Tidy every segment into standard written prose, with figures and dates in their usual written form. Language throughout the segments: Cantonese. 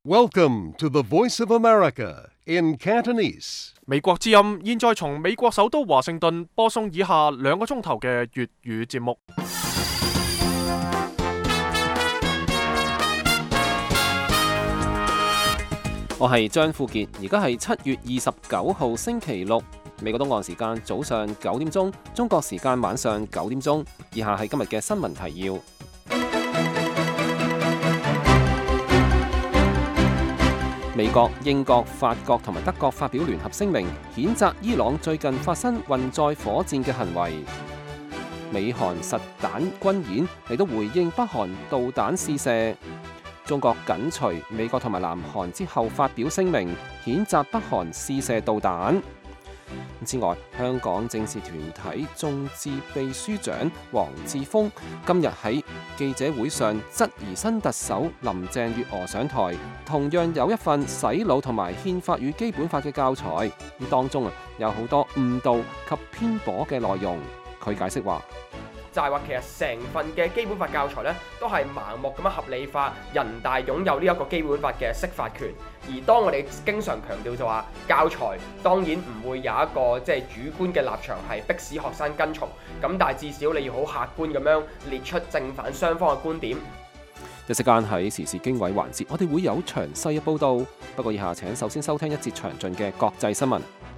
Welcome to the Voice of America in Cantonese. 美國之音現在從美國首都華盛頓播送以下2個鐘頭嘅粵語節目。 我係張富傑，而家係7月29號星期六，美國東岸時間早上9點鐘，中國時間晚上9點鐘。以下係今日嘅新聞提要。美國、英國、法國同埋德國發表聯合聲明，譴責伊朗最近發生運載火箭嘅行為。美韓實彈軍演嚟到回應北韓導彈試射。中國緊隨美國同埋南韓之後發表聲明，譴責北韓試射導彈。之外，香港政治團體眾志秘書長黃之鋒今日喺記者會上質疑新特首林鄭月娥上台，同樣有一份洗腦同埋憲法與基本法嘅教材，咁當中有好多誤導及偏頗嘅內容。佢解釋話， 就係話其實成份嘅基本法教材咧，都係盲目咁樣合理化人大擁有呢一個基本法嘅釋法權。而當我哋經常強調就話教材當然唔會有一個即係主觀嘅立場係迫使學生跟從，咁但係至少你要好客觀咁樣列出正反雙方嘅觀點。 一時間喺時事經緯環節，我哋會有詳細嘅報導。不過以下請首先收聽一節詳盡嘅國際新聞。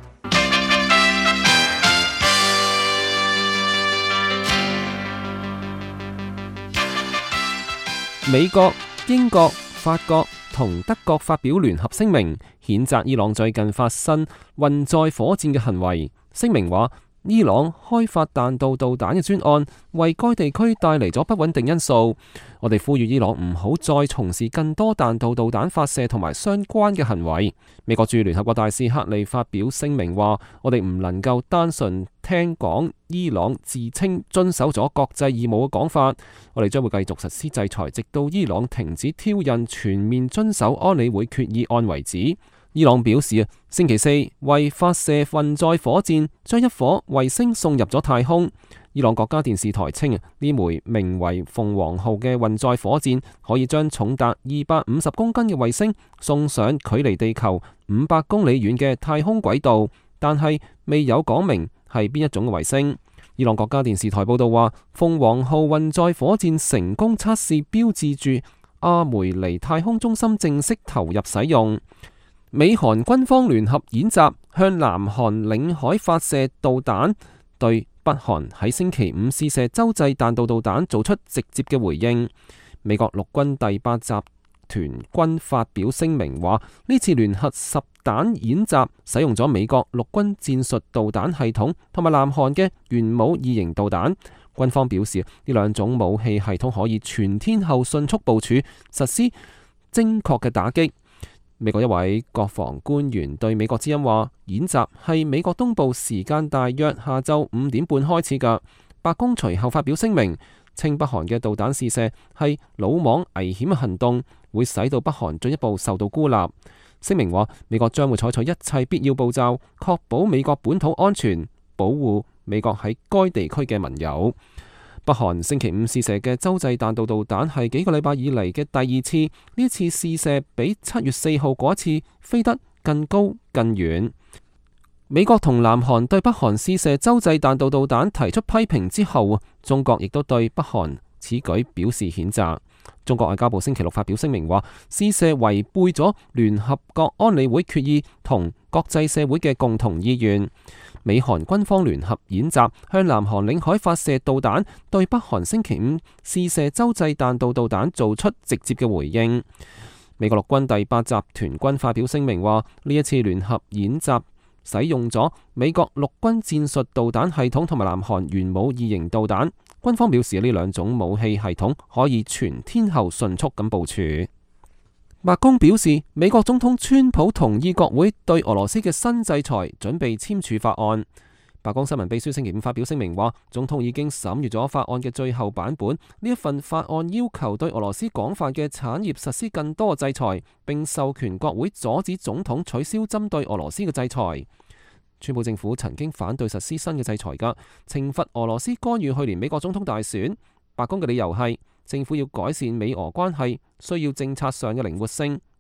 美國、英國、法國同德國發表聯合聲明，譴責伊朗最近發生運載火箭嘅行為。聲明話，伊朗開發彈道導彈嘅專案為該地區帶嚟咗不穩定因素。我哋呼籲伊朗唔好再從事更多彈道導彈發射同埋相關嘅行為。美國駐聯合國大使克利發表聲明話，我哋唔能夠單純聽講伊朗自稱遵守咗國際義務嘅講法，我哋將會繼續實施制裁，直到伊朗停止挑釁，全面遵守安理會決議案為止。伊朗表示星期四為發射運載火箭，將一顆衛星送入咗太空。伊朗國家電視台稱，呢枚名為鳳凰號嘅運載火箭可以將重達250公斤嘅衛星送上距離地球500公里遠嘅太空軌道，但係未有講明係邊一種嘅衛星。伊朗國家電視台報道話，鳳凰號運載火箭成功測試，標誌住阿梅尼太空中心正式投入使用。美韓軍方聯合演習，向南韓領海發射導彈，對北韓喺星期5試射洲際彈道導彈做出直接嘅回應。美國陸軍第8集團軍發表聲明話，呢次聯合實彈演習使用咗美國陸軍戰術導彈系統同埋南韓嘅元武2型導彈。軍方表示，呢兩種武器系統可以全天候迅速部署，實施精確嘅打擊。美國一位國防官員對美國之音話，演習係美國東部時間大約下晝5點半開始㗎。白宮隨後發表聲明，稱北韓嘅導彈試射係魯莽危險嘅行動，會使到北韓進一步受到孤立。聲明話，美國將會採取一切必要步驟，確保美國本土安全，保護美國喺該地區嘅盟友。北韓星期5試射嘅洲際彈道導彈係幾個禮拜以嚟嘅第2次，呢次試射比7月4號嗰一次飛得更高更遠。美國同南韓對北韓試射洲際彈道導彈提出批評之後，中國亦都對北韓此舉表示譴責。中國外交部星期6發表聲明話，試射違背咗聯合國安理會決議同國際社會嘅共同意願。美韓軍方聯合演習，向南韓領海發射導彈，對北韓星期5試射洲際彈道導彈做出直接嘅回應。美國陸軍第8集團軍發表聲明話，呢一次聯合演習使用咗美國陸軍戰術導彈系統同埋南韓元武2型導彈。軍方表示，呢兩種武器系統可以全天候迅速咁部署。白宮表示，美國總統川普同意國會對俄羅斯嘅新制裁，準備簽署法案。白宮新聞秘書星期5發表聲明話，總統已經審閱咗法案嘅最後版本。呢一份法案要求對俄羅斯廣泛嘅產業實施更多制裁，並授權國會阻止總統取消針對俄羅斯嘅制裁。川普政府曾經反對實施新嘅制裁㗎，懲罰俄羅斯干預去年美國總統大選。白宮嘅理由係政府要改善美俄關係，需要政策上嘅靈活性，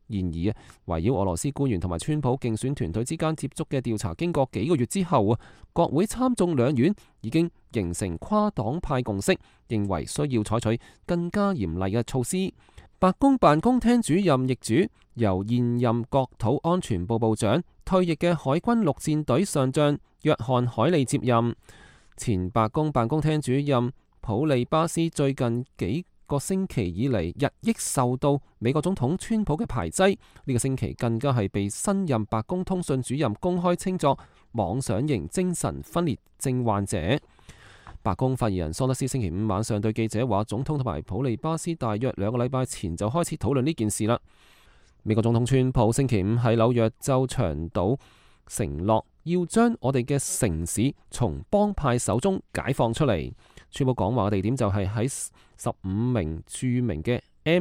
然而圍繞俄羅斯官員同埋川普競選團隊之間接觸嘅調查，經過幾個月之後國會參眾兩院已經形成跨黨派共識，認為需要採取更加嚴厲嘅措施。白宮辦公廳主任易主由現任國土安全部部長退役嘅海軍陸戰隊上將約翰海利接任。前白宮辦公廳主任普利巴斯最近幾個星期以嚟日益受到美國總統川普嘅排擠，呢個星期更加係被新任白宮通訊主任公開稱作妄想型精神分裂症患者。白宮發言人桑德斯星期五晚上對記者話，總統同埋普利巴斯大約2個禮拜前就開始討論呢件事啦。美國總統川普星期五喺紐約州長島承諾要將我哋嘅城市從幫派手中解放出嚟。川普講話嘅地點就係喺15名著名嘅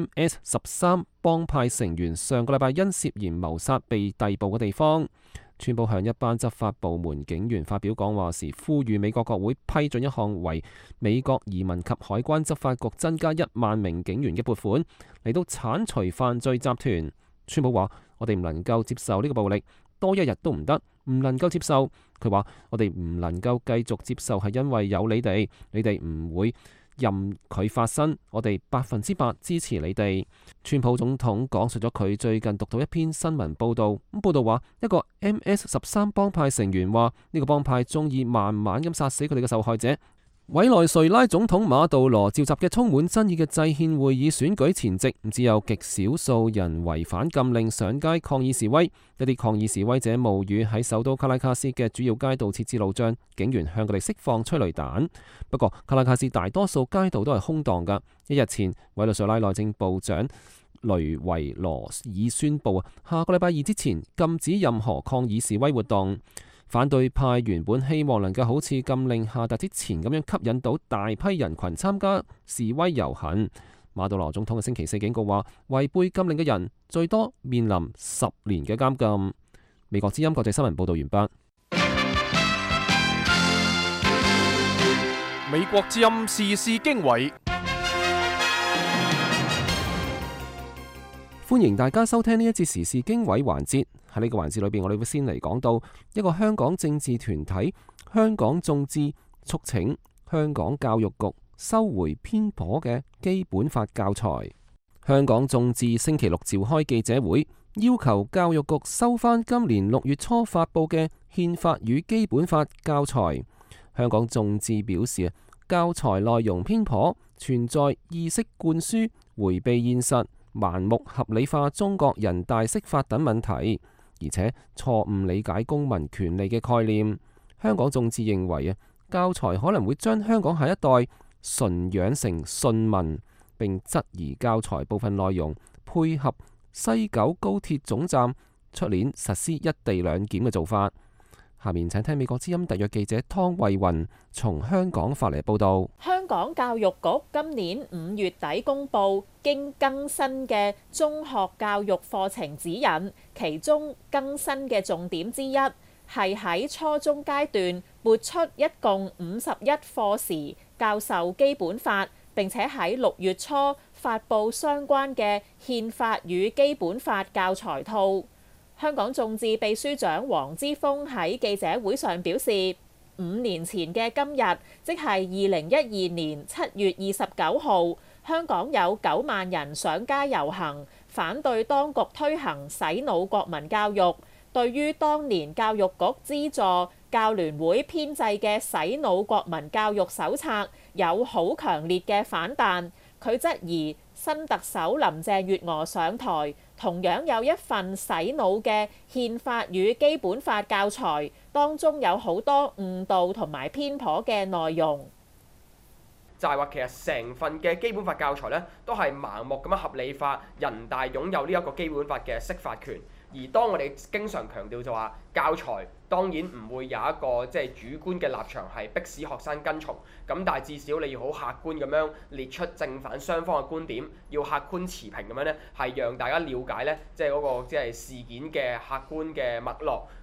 MS-13 幫派成員上個禮拜因涉嫌謀殺被逮捕嘅地方。川普向一班執法部門警員發表講話時，呼籲美國國會批准一項為美國移民及海關執法局增加1萬名警員嘅撥款，嚟到剷除犯罪集團。川普話：我哋唔能夠接受呢個暴力，多一日都唔得，唔能夠接受。佢話：我哋唔能夠繼續接受，係因為有你哋唔會任佢發生，我哋100%支持你哋。川普總統講述咗佢最近讀到一篇新聞報道，報道話一個 MS-13 幫派成員話呢個幫派中意慢慢咁殺死佢哋嘅受害者。委內瑞拉總統馬杜羅召集嘅充滿爭議嘅制憲會議選舉前夕，只有極少數人違反禁令上街抗議示威。一啲抗議示威者冒雨喺首都卡拉卡斯嘅主要街道設置路障，警員向佢哋釋放催淚彈。不過卡拉卡斯大多數街道都係空蕩㗎。一日前，委內瑞拉內政部長雷維羅爾宣布下個禮拜2之前禁止任何抗議示威活動。反對派原本希望能夠好似禁令下達之前咁樣吸引到大批人群參加示威遊行。馬杜羅總統嘅星期四警告話，違背禁令嘅人最多面臨10年嘅監禁。美國之音國際新聞報道完畢。 美國之音時事經緯。 歡迎大家收聽呢一節時事經緯環節。喺呢個環節裏邊，我哋會先嚟講到一個香港政治團體香港眾志促請香港教育局收回偏頗嘅基本法教材。香港眾志星期六召開記者會，要求教育局收返今年6月初發佈嘅憲法與基本法教材。香港眾志表示，教材內容偏頗，存在意識灌輸、迴避現實、盲目合理化中國人大釋法等問題，而且錯誤理解公民權利嘅概念。香港眾志認為教材可能會將香港下一代馴養成順民，並質疑教材部分內容配合西九高鐵總站出年實施一地兩檢嘅做法。下面請聽美國之音特約記者湯慧雲從香港發嚟報道。 香港教育局今年5月底公布經更新嘅中學教育課程指引，其中更新嘅重點之一係喺初中階段撥出一共51課時教授基本法，並且喺6月初發布相關嘅憲法與基本法教材套。香港眾志秘書長黃之鋒喺記者會上表示，5年前嘅今日，即係2012年7月29號，香港有9萬人上街遊行，反對當局推行洗腦國民教育。對於當年教育局資助教聯會編製嘅洗腦國民教育手冊，有好強烈嘅反彈。佢質疑新特首林鄭月娥上台，同樣有一份洗腦嘅憲法與基本法教材，當中有好多誤導同埋偏頗嘅內容。 就係話其實成份嘅基本法教材咧，都係盲目咁樣合理化人大擁有呢一個基本法嘅釋法權。而當我哋經常強調就話教材當然唔會有一個即係主觀嘅立場係迫使學生跟從，咁但係至少你要好客觀咁樣列出正反雙方嘅觀點，要客觀持平咁樣咧，係讓大家了解咧即係嗰個即係事件嘅客觀嘅脈絡。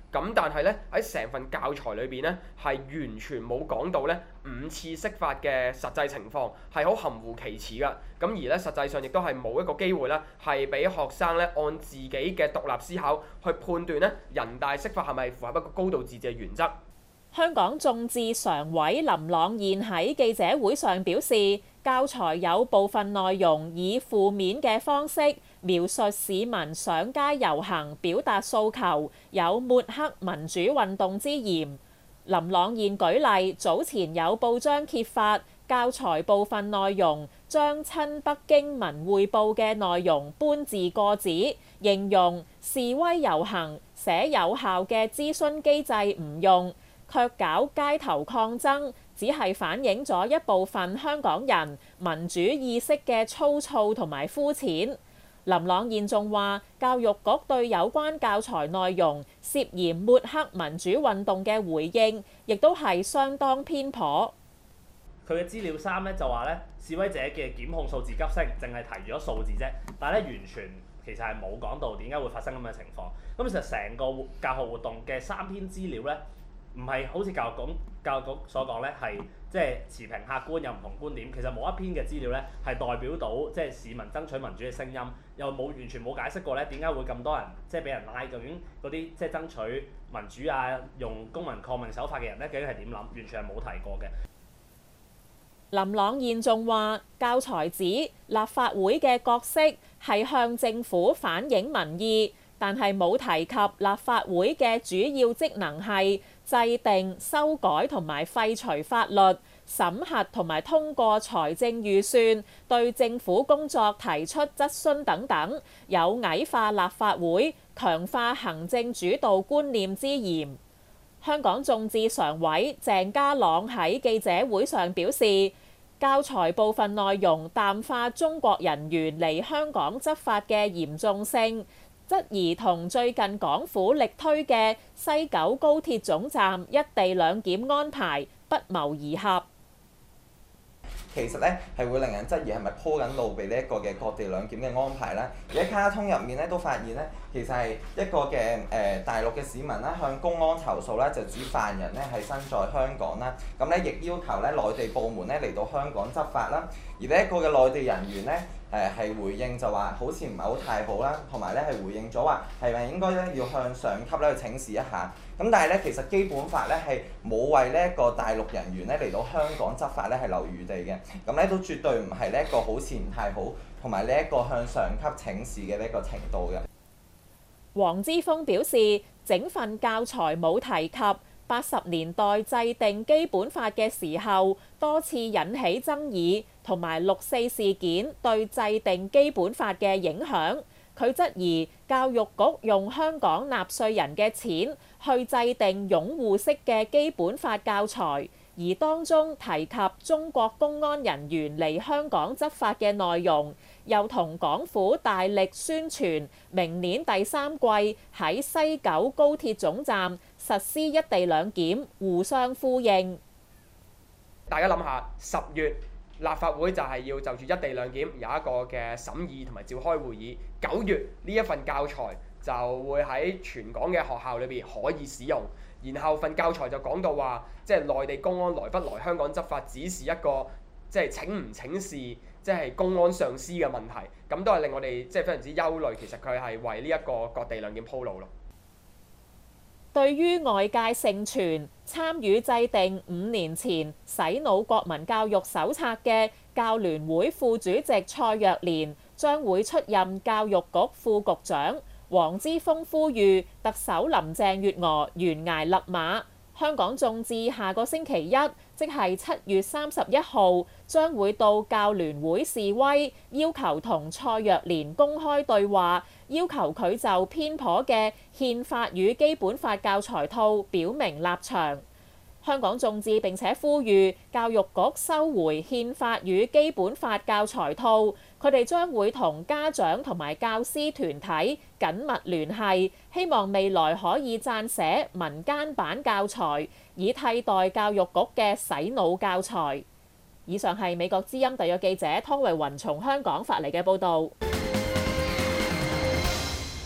咁但係咧喺成份教材裏邊咧係完全冇講到咧5次釋法嘅實際情況，係好含糊其辭㗎。咁而咧實際上亦都係冇一個機會咧係俾學生咧按自己嘅獨立思考去判斷咧人大釋法係咪符合一個高度自治嘅原則。 香港眾志常委林朗彥喺記者會上表示，教材有部分內容以負面嘅方式描述市民上街遊行表達訴求，有抹黑民主運動之嫌。林朗彥舉例，早前有報章揭發教材部分內容將親北京文匯報嘅內容搬字過紙，形容示威遊行寫有效嘅諮詢機制唔用，卻搞街頭抗爭，只係反映咗一部分香港人民主意識嘅粗糙同埋膚淺。林朗彥仲話，教育局對有關教材內容涉嫌抹黑民主運動嘅回應，亦都係相當偏頗。 佢嘅資料3咧就話咧，示威者嘅檢控數字急升，淨係提咗數字啫，但係咧完全其實係冇講到點解會發生咁嘅情況。咁其實成個教學活動嘅3篇資料咧，唔係好似教育局所講咧，係即係持平客觀有唔同觀點。其實冇一篇嘅資料咧係代表到即係市民爭取民主嘅聲音，又完全冇解釋過咧點解會咁多人即係俾人拉，究竟嗰啲即係爭取民主啊用公民抗命手法嘅人咧究竟係點諗，完全係冇提過嘅。 林朗彥仲話，教材指立法會嘅角色係向政府反映民意，但係冇提及立法會嘅主要職能係制定、修改同埋廢除法律、審核同埋通過財政預算、對政府工作提出質詢等等，有矮化立法會、強化行政主導觀念之嫌。香港眾志常委鄭家朗喺記者會上表示，教材部分內容淡化中國人員嚟香港執法嘅嚴重性，質疑同最近港府力推嘅西九高鐵總站一地兩檢安排不謀而合。 其實咧係會令人質疑係咪鋪緊路俾呢一個嘅各地兩檢嘅安排啦。而喺卡通入面咧都發現咧，其實係一個嘅大陸嘅市民啦，向公安投訴啦，就指犯人咧係身在香港啦。咁咧亦要求咧內地部門咧嚟到香港執法啦。而呢一個嘅內地人員咧係回應就話好似唔係好太好啦，同埋咧係回應咗話係咪應該咧要向上級咧去請示一下。咁但係咧其實基本法咧係冇為呢一個大陸人員咧嚟到香港執法咧係留餘地嘅。咁咧都絕對唔係呢一個好似唔太好，同埋呢一個向上級請示嘅呢一個程度嘅。 黃之鋒表示，整份教材冇提及80年代制定基本法嘅時候多次引起爭議，同埋6·4事件對制定基本法嘅影響。佢質疑教育局用香港納稅人嘅錢去制定擁護式嘅基本法教材，而當中提及中國公安人員嚟香港執法嘅內容，又同港府大力宣傳明年第3季喺西九高鐵總站實施一地兩檢互相呼應。 大家諗下，10月立法會就係要就住一地兩檢有一個嘅審議同埋召開會議，9月呢一份教材就會喺全港嘅學校裏邊可以使用。然後份教材就講到話，即係內地公安來不來香港執法，只是一個即係請唔請示，即係公安上司嘅問題。咁都係令我哋即係非常之憂慮。其實佢係為呢一個各地兩檢鋪路咯。 對於外界盛傳參與制定5年前洗腦國民教育手冊嘅教聯會副主席蔡若蓮將會出任教育局副局長，黃之鋒呼籲特首林鄭月娥懸崖勒馬。香港眾志下個星期一，即係7月31號，將會到教聯會示威，要求同蔡若蓮公開對話，要求佢就偏頗嘅憲法與基本法教材套表明立場。香港眾志並且呼籲教育局收回憲法與基本法教材套，佢哋將會同家長同埋教師團體緊密聯繫，希望未來可以撰寫民間版教材，以替代教育局嘅洗腦教材。以上係美國之音特約記者湯慧雲從香港發嚟嘅報導。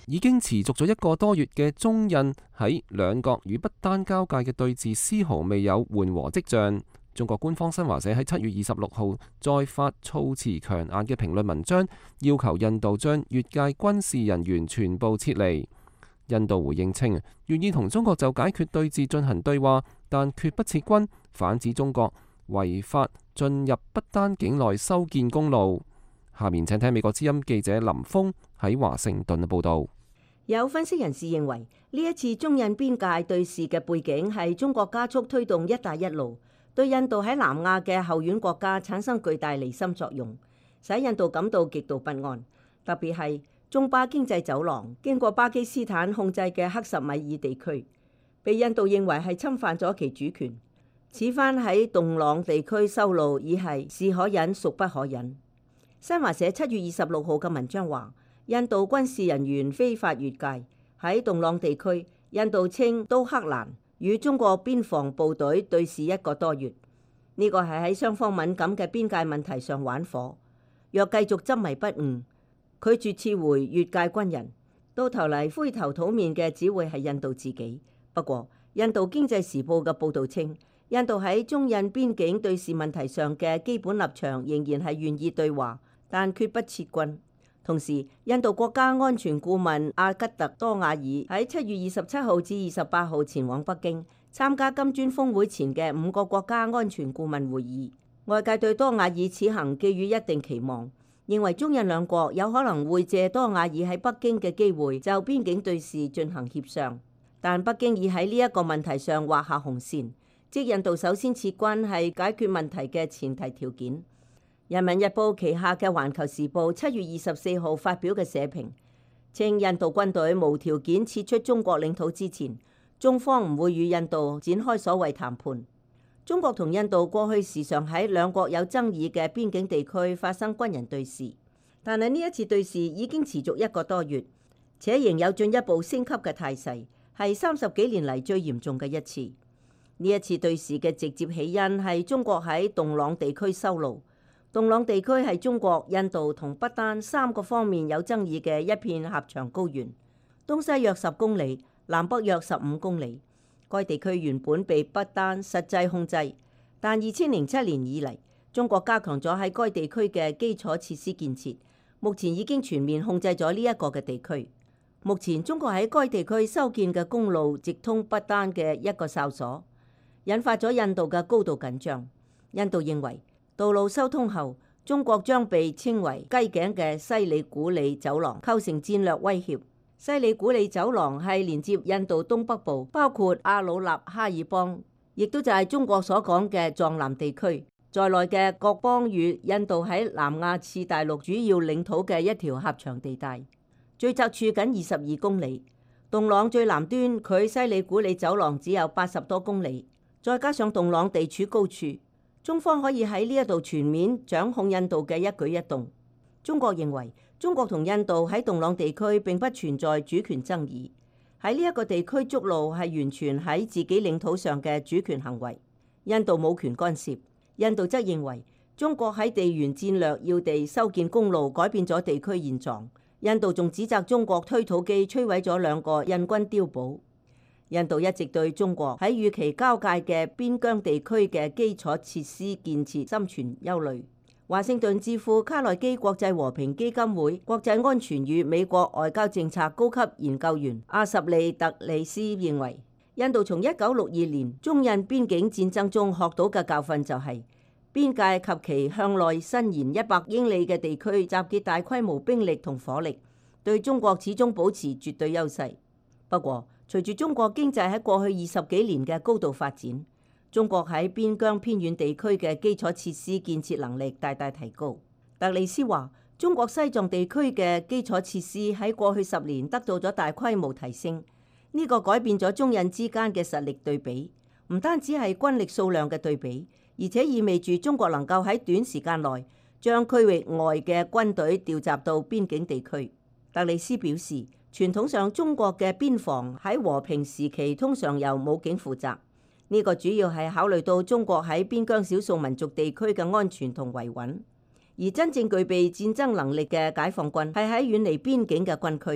已經持續咗1個多月嘅中印喺兩國與不丹交界嘅對峙絲毫未有緩和跡象。中國官方新華社喺7月26號再發措辭強硬嘅評論文章，要求印度將越界軍事人員全部撤離。印度回應稱，願意同中國就解決對峙進行對話，但決不撤軍，反指中國違法進入不丹境內修建公路。下面請聽美國之音記者林峰喺華盛頓嘅報導。 有分析人士認為，呢一次中印邊界對峙嘅背景係中國加速推動一帶一路，對印度喺南亞嘅後院國家產生巨大離心作用，使印度感到極度不安。特別係中巴經濟走廊經過巴基斯坦控制嘅克什米爾地區，被印度認為係侵犯咗其主權。此番喺洞朗地區修路已係是可忍孰不可忍。新華社7月26號嘅文章話，印度軍事人員非法越界喺洞朗地區，印度稱都克蘭與中國邊防部隊對峙1個多月。呢個係喺雙方敏感嘅邊界問題上玩火。若繼續執迷不悟，拒絕撤回越界軍人，到頭嚟灰頭土面嘅只會係印度自己。不過，印度經濟時報嘅報導稱，印度喺中印邊境對峙問題上嘅基本立場仍然係願意對話，但決不撤軍。同時，印度國家安全顧問阿吉特多瓦爾喺7月27號至28號前往北京參加金磚峰會前嘅5個國家安全顧問會議。外界對多瓦爾此行寄予一定期望，認為中印兩國有可能會借多瓦爾喺北京嘅機會就邊境對峙進行協商。但北京已喺呢一個問題上畫下紅線，即印度首先撤軍係解決問題嘅前提條件。人民日報旗下嘅環球時報7月24號發表嘅社評稱，印度軍隊無條件撤出中國領土之前，中方唔會與印度展開所謂談判。中國同印度過去時常喺兩國有爭議嘅邊境地區發生軍人對峙，但係呢一次對峙已經持續1個多月，且仍有進一步升級嘅態勢，係30幾年嚟最嚴重嘅一次。呢一次對峙嘅直接起因係中國喺洞朗地區修路。洞朗地區係中國、印度同不丹3個方面有爭議嘅一片狹長高原，東西約10公里，南北約15公里。該地區原本被不丹實際控制，但2007年以嚟，中國加強咗喺該地區嘅基礎設施建設，目前已經全面控制咗呢一個嘅地區。目前中國喺該地區修建嘅公路直通不丹嘅1個哨所，引發咗印度嘅高度緊張。印度認為，道路修通後，中國將被稱為雞頸嘅西里古里走廊構成戰略威脅。西里古里走廊係連接印度東北部，包括阿魯納哈爾邦，亦都就係中國所講嘅藏南地區在內嘅各邦與印度喺南亞次大陸主要領土嘅一條狹長地帶，最窄處僅22公里。洞朗最南端距西里古里走廊只有80多公里，再加上洞朗地處高處，中方可以喺呢一度全面掌控印度嘅一舉一動。中國認為，中國同印度喺洞朗地區並不存在主權爭議，喺呢一個地區築路係完全喺自己領土上嘅主權行為，印度冇權干涉。印度則認為，中國喺地緣戰略要地修建公路，改變咗地區現狀。印度仲指責中國推土機摧毀咗2個印軍碉堡。印度一直對中國喺與其交界嘅邊疆地區嘅基礎設施建設心存憂慮。華盛頓智庫卡內基國際和平基金會國際安全與美國外交政策高級研究員阿什利特里斯認為，印度從1962年中印邊境戰爭中學到嘅教訓就係，邊界及其向內伸延100英里嘅地區集結大規模兵力同火力，對中國始終保持絕對優勢。不過，隨住中國經濟喺過去20幾年嘅高度發展，中國喺邊疆偏遠地區嘅基礎設施建設能力大大提高。特里斯話，中國西藏地區嘅基礎設施喺過去10年得到咗大規模提升，呢個改變咗中印之間嘅實力對比，唔單止係軍力數量嘅對比，而且意味住中國能夠喺短時間內將區域外嘅軍隊調集到邊境地區。特里斯表示，傳統上中國嘅邊防喺和平時期通常由武警負責，呢個主要係考慮到中國喺邊疆少數民族地區嘅安全同維穩，而真正具備戰爭能力嘅解放軍係喺遠離邊境嘅軍區，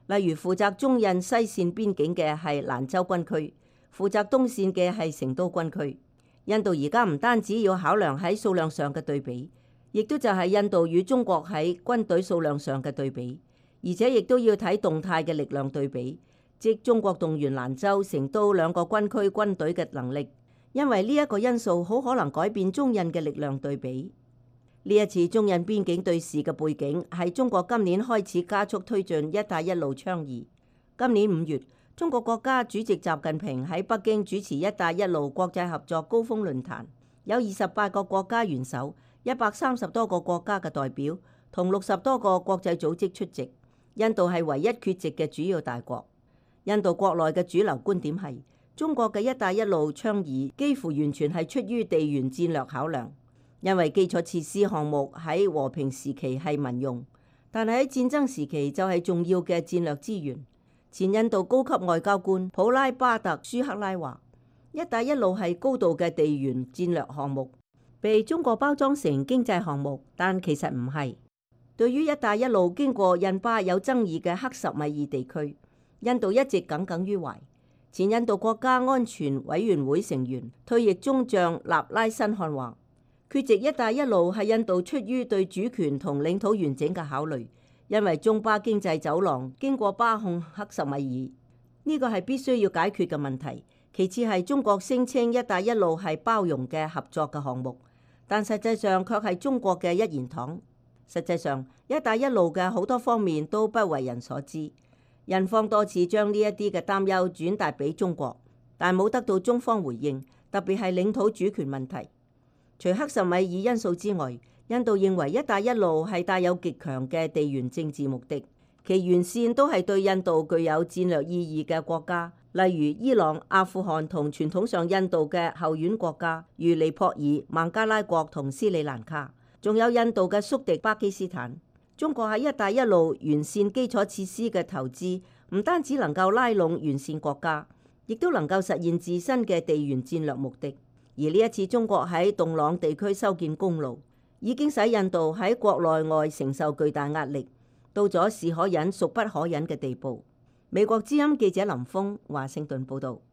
例如負責中印西線邊境嘅係蘭州軍區，負責東線嘅係成都軍區。印度而家唔單止要考量喺數量上嘅對比，亦都就係印度與中國喺軍隊數量上嘅對比，而且亦都要睇動態嘅力量對比，即中國動員蘭州、成都兩個軍區軍隊嘅能力，因為呢一個因素好可能改變中印嘅力量對比。呢一次中印邊境對峙嘅背景係中國今年開始加速推進一帶一路倡議。今年5月，中國國家主席習近平喺北京主持一帶一路國際合作高峰論壇，有28個國家元首、130多個國家嘅代表同60多個國際組織出席。印度係唯一缺席嘅主要大國。印度國內嘅主流觀點係，中國嘅一帶一路倡議幾乎完全係出於地緣戰略考量。因為基礎設施項目喺和平時期係民用，但係喺戰爭時期就係重要嘅戰略資源。前印度高級外交官普拉巴特舒克拉話：一帶一路係高度嘅地緣戰略項目，被中國包裝成經濟項目，但其實唔係。對於一帶一路經過印巴有爭議嘅克什米爾地區，印度一直耿耿於懷。前印度國家安全委員會成員退役中將納拉辛漢話：缺席一帶一路係印度出於對主權同領土完整嘅考慮，因為中巴經濟走廊經過巴控克什米爾，呢個係必須要解決嘅問題。其次係中國聲稱一帶一路係包容嘅合作嘅項目，但實際上卻係中國嘅一言堂。實際上，一帶一路嘅好多方面都不為人所知，印方多次將呢一啲嘅擔憂轉達俾中國，但冇得到中方回應，特別係領土主權問題。除克什米爾因素之外，印度認為一帶一路係帶有極強嘅地緣政治目的，其沿線都係對印度具有戰略意義嘅國家，例如伊朗、阿富汗同傳統上印度嘅後院國家，如尼泊爾、孟加拉國同斯里蘭卡，仲有印度嘅宿敵巴基斯坦。中國喺一帶一路完善基礎設施嘅投資，唔單止能夠拉攏完善國家，亦都能夠實現自身嘅地緣戰略目的。而呢一次中國喺洞朗地區修建公路，已經使印度喺國內外承受巨大壓力，到咗是可忍孰不可忍嘅地步。美國之音記者林峰華盛頓報導。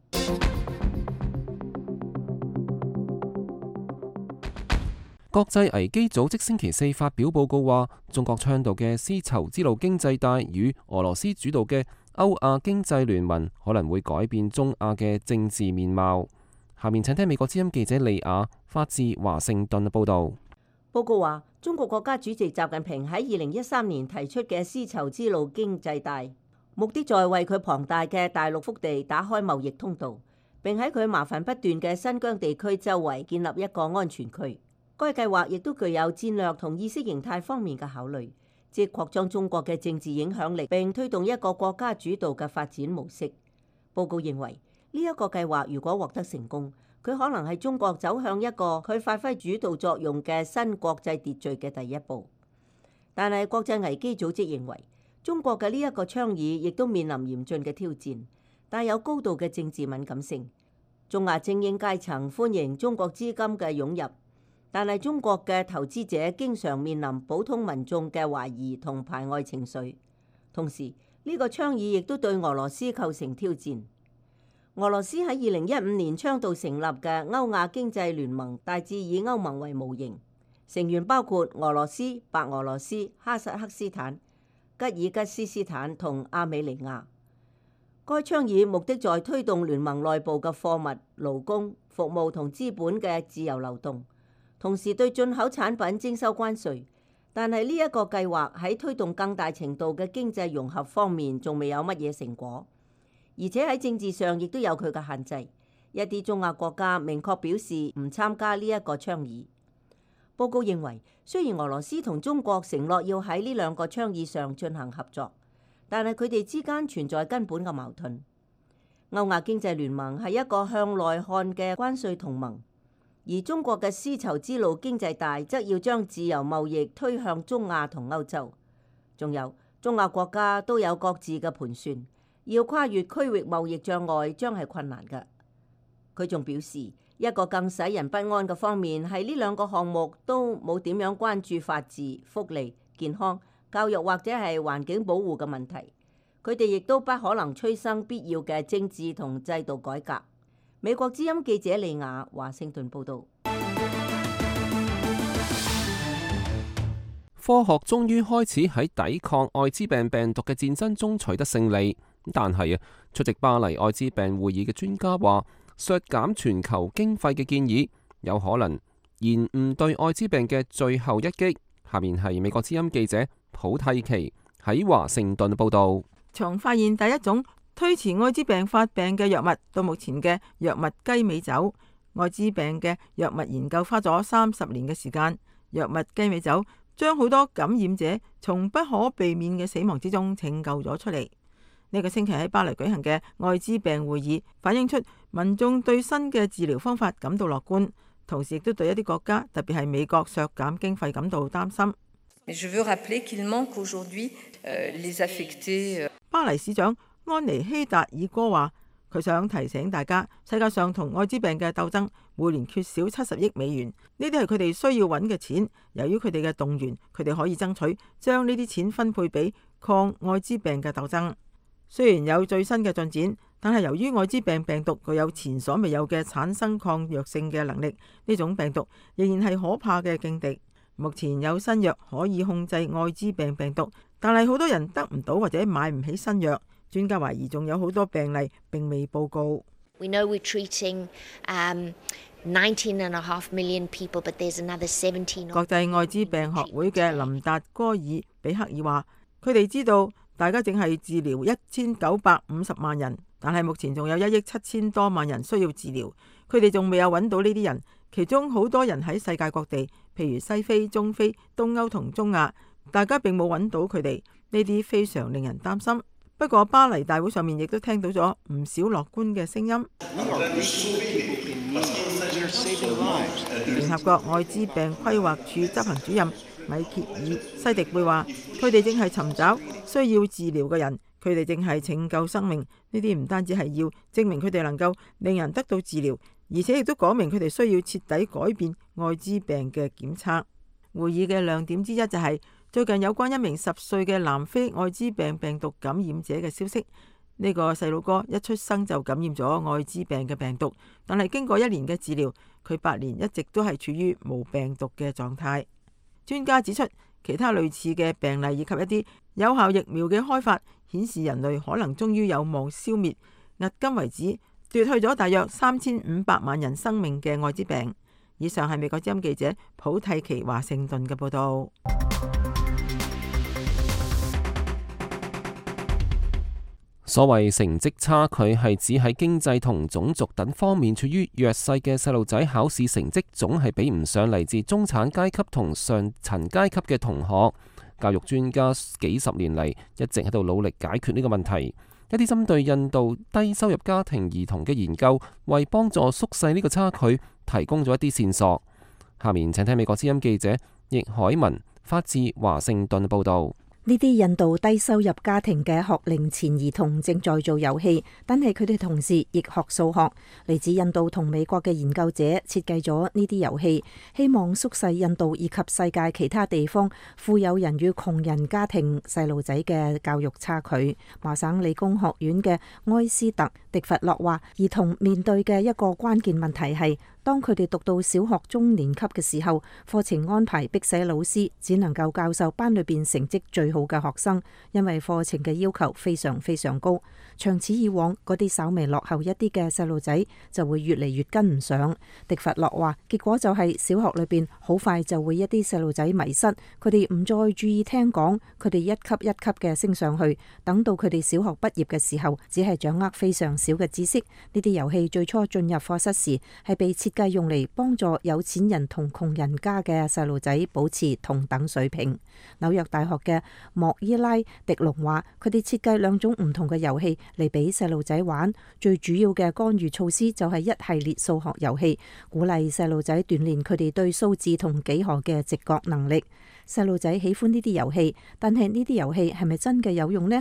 國際危機組織星期4發表報告話，中國倡導嘅絲綢之路經濟帶與俄羅斯主導嘅歐亞經濟聯盟可能會改變中亞嘅政治面貌。下面請聽美國之音記者利亞發自華盛頓嘅報導。 報告話，中國國家主席習近平喺2013年提出嘅絲綢之路經濟帶，目的在為佢龐大嘅大陸腹地打開貿易通道，並喺佢麻煩不斷嘅新疆地區周圍建立一個安全區。該計劃亦都具有戰略同意識形態方面嘅考慮，即擴張中國嘅政治影響力，並推動一個國家主導嘅發展模式。報告認為，呢一個計劃如果獲得成功，佢可能係中國走向一個佢發揮主導作用嘅新國際秩序嘅第一步。但係國際危機組織認為，中國嘅呢一個倡議亦都面臨嚴峻嘅挑戰，帶有高度嘅政治敏感性。中亞精英階層歡迎中國資金嘅湧入，但係中國嘅投資者經常面臨普通民眾嘅懷疑同排外情緒。同時，呢個倡議亦都對俄羅斯構成挑戰。俄羅斯喺2015年倡導成立嘅歐亞經濟聯盟，大致以歐盟為模型，成員包括俄羅斯、白俄羅斯、哈薩克斯坦、吉爾吉斯斯坦同亞美尼亞。該倡議目的在推動聯盟內部嘅貨物、勞工、服務同資本嘅自由流動，同時對進口產品徵收關稅。但係呢一個計劃喺推動更大程度嘅經濟融合方面，仲未有乜嘢成果。而且喺政治上亦都有佢嘅限制，一啲中亞國家明確表示唔參加呢一個倡議。報告認為，雖然俄羅斯同中國承諾要喺呢兩個倡議上進行合作，但係佢哋之間存在根本嘅矛盾。歐亞經濟聯盟係一個向內看嘅關稅同盟，而中國嘅絲綢之路經濟帶則要將自由貿易推向中亞同歐洲。仲有中亞國家都有各自嘅盤算。要跨越區域貿易障礙將係困難嘅。佢仲表示，一個更使人不安嘅方面係呢兩個項目都冇點樣關注法治、福利、健康、教育或者係環境保護嘅問題。 佢哋亦都不可能催生必要嘅政治同制度改革。美國之音記者李雅華盛頓報導。 科學終於開始喺抵抗愛滋病病毒嘅戰爭中取得勝利，但係出席巴黎愛滋病會議嘅專家話，削減全球經費嘅建議有可能延誤對愛滋病嘅最後一擊。下面係美國之音記者普蒂奇喺華盛頓報導。 從發現第一種推遲愛滋病發病嘅藥物到目前嘅藥物雞尾酒，愛滋病嘅藥物研究花咗30年嘅時間。藥物雞尾酒將好多感染者從不可避免嘅死亡之中拯救咗出嚟。呢個星期喺巴黎舉行嘅愛滋病會議反映出民眾對新嘅治療方法感到樂觀，同時亦都對一啲國家，特別係美國削減經費感到擔心。巴黎市長安妮希達爾哥話，佢想提醒大家，世界上同愛滋病嘅鬥爭每年缺少70億美元，呢啲係佢哋需要揾嘅錢。由於佢哋嘅動員，佢哋可以爭取將呢啲錢分配俾抗愛滋病嘅鬥爭。雖然有最新嘅進展，但係由於愛滋病病毒具有前所未有嘅產生抗藥性嘅能力，呢種病毒仍然係可怕嘅勁敵。目前有新藥可以控制愛滋病病毒，但係好多人得唔到或者買唔起新藥。專家懷疑仲有好多病例並未報告。 We know we're treating 19.5 million people, but there's another 17. 國際愛滋病學會嘅林達戈爾比克爾話，佢哋知道大家淨係治療1950萬人，但係目前仲有1億7千多萬人需要治療。佢哋仲未有揾到呢啲人，其中好多人喺世界各地，譬如西非、中非、東歐同中亞，大家並冇揾到佢哋，呢啲非常令人擔心。不過巴黎大會上面亦都聽到咗唔少樂觀嘅聲音。聯合國愛滋病規劃處執行主任米歇爾西迪貝話，佢哋正係尋找需要治療嘅人，佢哋正係拯救生命。呢啲唔單止係要證明佢哋能夠令人得到治療，而且亦都講明佢哋需要徹底改變愛滋病嘅檢測。會議嘅亮點之一就係最近有關一名10歲嘅南非愛滋病病毒感染者嘅消息。呢個細路哥一出生就感染咗愛滋病嘅病毒，但係經過1年嘅治療，佢8年一直都係處於無病毒嘅狀態。專家指出，其他類似嘅病例以及一啲有效疫苗嘅開發，顯示人類可能終於有望消滅迄今為止奪去咗大約3500萬人生命嘅愛滋病。以上係美國之音記者普蒂奇華盛頓嘅報道。 所謂成績差距係指喺經濟同種族等方面處於弱勢嘅細路仔考試成績總係比唔上嚟自中產階級同上層階級嘅同學。教育專家幾十年嚟一直喺度努力解決呢個問題。一啲針對印度低收入家庭兒童嘅研究，為幫助縮細呢個差距提供咗一啲線索。下面請聽美國之音記者易海文發自華盛頓報導。 呢啲印度低收入家庭嘅學齡前兒童正在做遊戲，但係佢哋同時亦學數學。嚟自印度同美國嘅研究者設計咗呢啲遊戲，希望縮細印度以及世界其他地方富有人與窮人家庭細路仔嘅教育差距。麻省理工學院嘅埃斯特·迪弗洛話，兒童面對嘅一個關鍵問題係，當佢哋讀到小學中年級嘅時候，課程安排迫使老師只能夠教授班裏邊成績最好嘅學生，因為課程嘅要求非常非常高。長此以往，嗰啲稍微落後一啲嘅細路仔就會越嚟越跟唔上。迪弗洛話，結果就係小學裏邊好快就會一啲細路仔迷失，佢哋唔再注意聽講，佢哋一級一級嘅升上去，等到佢哋小學畢業嘅時候，只係掌握非常少嘅知識。呢啲遊戲最初進入課室時係被設計用嚟幫助有錢人同窮人家嘅細路仔保持同等水平。紐約大學嘅莫伊拉迪龍話，佢哋設計2種唔同嘅遊戲嚟俾細路仔玩，最主要嘅干預措施就係一系列數學遊戲，鼓勵細路仔鍛煉佢哋對數字同幾何嘅直覺能力。細路仔喜歡呢啲遊戲，但係呢啲遊戲係咪真嘅有用呢？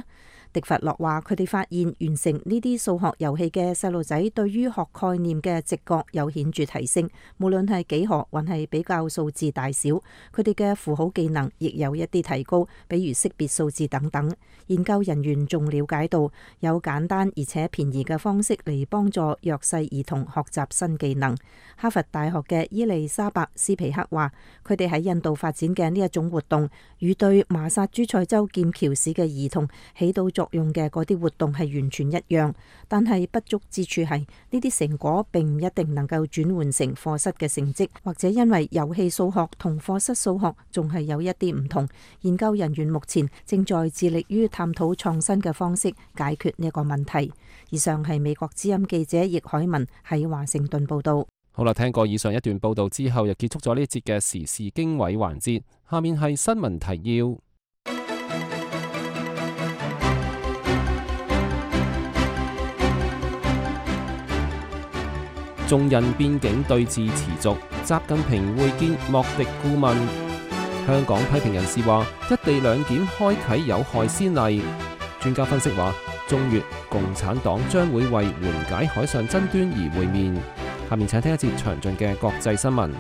迪弗洛話：佢哋發現完成呢啲數學遊戲嘅細路仔對於學概念嘅直覺有顯著提升，無論係幾何還係比較數字大小，佢哋嘅符號技能亦有一啲提高，比如識別數字等等。研究人員仲了解到有簡單而且便宜嘅方式嚟幫助弱勢兒童學習新技能。哈佛大學嘅伊麗莎白斯皮克話：佢哋喺印度發展嘅呢一種活動，與對麻薩諸塞州劍橋市嘅兒童起到作用嘅嗰啲活動係完全一樣，但係不足之處係呢啲成果並唔一定能夠轉換成課室嘅成績，或者因為遊戲數學同課室數學仲係有一啲唔同。研究人員目前正在致力於探討創新嘅方式解決呢個問題。以上係美國之音記者易海文喺華盛頓報道。 好啦，聽過以上一段報道之後，又結束咗呢一節嘅時事經緯環節。下面係新聞提要。中印邊境對峙持續，習近平會見莫迪顧問。香港批評人士話：一地兩檢開啟有害先例。專家分析話：中越共產黨將會為緩解海上爭端而會面。下面請聽一節詳盡嘅國際新聞。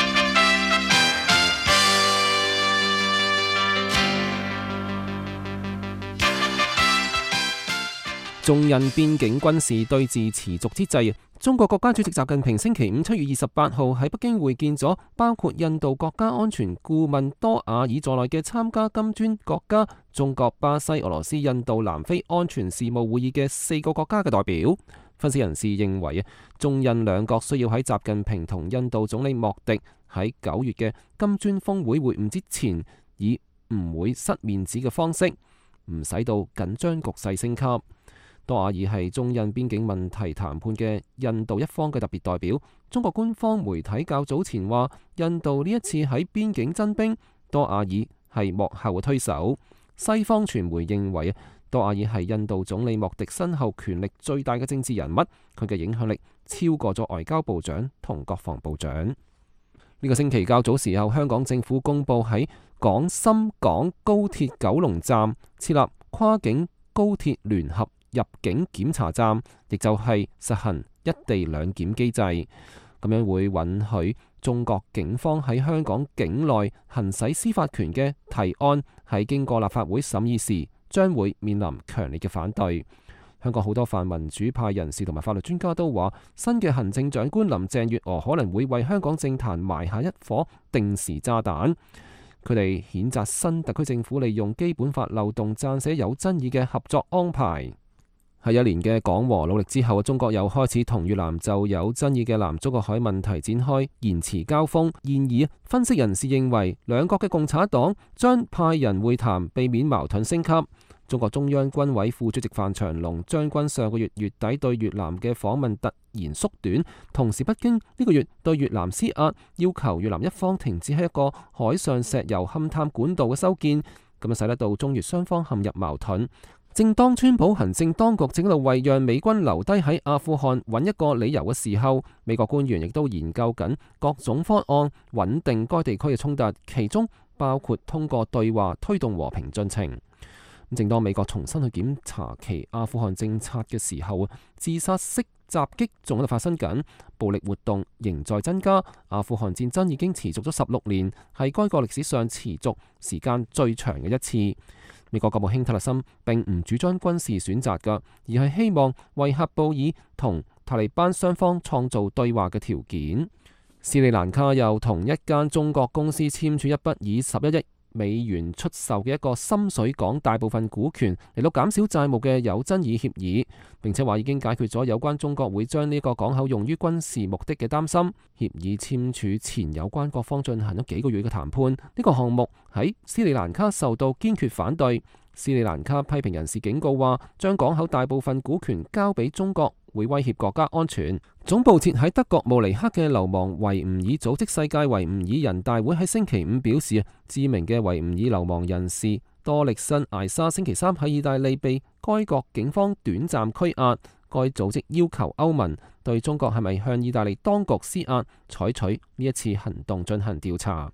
中印邊境軍事對峙持續之際，中國國家主席習近平星期五7月28號喺北京會見咗包括印度國家安全顧問多瓦爾在內嘅參加金磚國家中國、巴西、俄羅斯、印度、南非安全事務會議嘅4個國家嘅代表。分析人士認為，中印兩國需要喺習近平同印度總理莫迪喺9月嘅金磚峰會會晤之前，以唔會失面子嘅方式，唔使到緊張局勢升級。多瓦爾係中印邊境問題談判嘅印度一方嘅特別代表。中國官方媒體較早前話，印度呢一次喺邊境增兵，多瓦爾係幕後嘅推手。西方傳媒認為，多瓦爾係印度總理莫迪身後權力最大嘅政治人物，佢嘅影響力超過咗外交部長同國防部長。呢個星期較早時候，香港政府公布喺廣深港高鐵九龍站設立跨境高鐵聯合入境檢查站，亦就係實行一地兩檢機制，咁樣會允許中國警方喺香港境內行使司法權嘅提案，喺經過立法會審議時，將會面臨強烈嘅反對。香港好多泛民主派人士同埋法律專家都話，新嘅行政長官林鄭月娥可能會為香港政壇埋下一顆定時炸彈。佢哋譴責新特區政府利用基本法漏洞撰寫有爭議嘅合作安排。喺一年嘅講和努力之後，中國又開始同越南就有爭議嘅南中國海問題展開言辭交鋒。然而，分析人士認為，兩國嘅共產黨將派人會談，避免矛盾升級。中國中央軍委副主席范長龍將軍上個月月底對越南嘅訪問突然縮短，同時北京呢個月對越南施壓，要求越南一方停止喺一個海上石油勘探管道嘅修建，咁樣使得到中越雙方陷入矛盾。正當川普行政當局正喺度為讓美軍留低喺阿富汗揾一個理由嘅時候，美國官員亦都研究緊各種方案穩定該地區嘅衝突，其中包括通過對話推動和平進程。正當美國重新去檢查其阿富汗政策嘅時候，自殺式襲擊仲喺度發生緊，暴力活動仍在增加。阿富汗戰爭已經持續咗16年，係該國歷史上持續時間最長嘅一次。美國國務卿特勒森並唔主張軍事選擇㗎，而係希望為喀布爾同塔利班雙方創造對話嘅條件。斯里蘭卡又同一間中國公司簽署一筆以11億美元出售嘅一個深水港大部分股權嚟到減少債務嘅有爭議協議，並且話已經解決咗有關中國會將呢個港口用於軍事目的嘅擔心。協議簽署前，有關各方進行咗幾個月嘅談判，呢個項目喺斯里蘭卡受到堅決反對。斯里蘭卡批評人士警告話，將港口大部分股權交俾中國會威脅國家安全。總部設喺德國慕尼黑嘅流亡維吾爾組織世界維吾爾人大會喺星期五表示，知名嘅維吾爾流亡人士多力辛艾莎星期三喺意大利被該國警方短暫拘押。該組織要求歐盟對中國係咪向意大利當局施壓採取呢一次行動進行調查。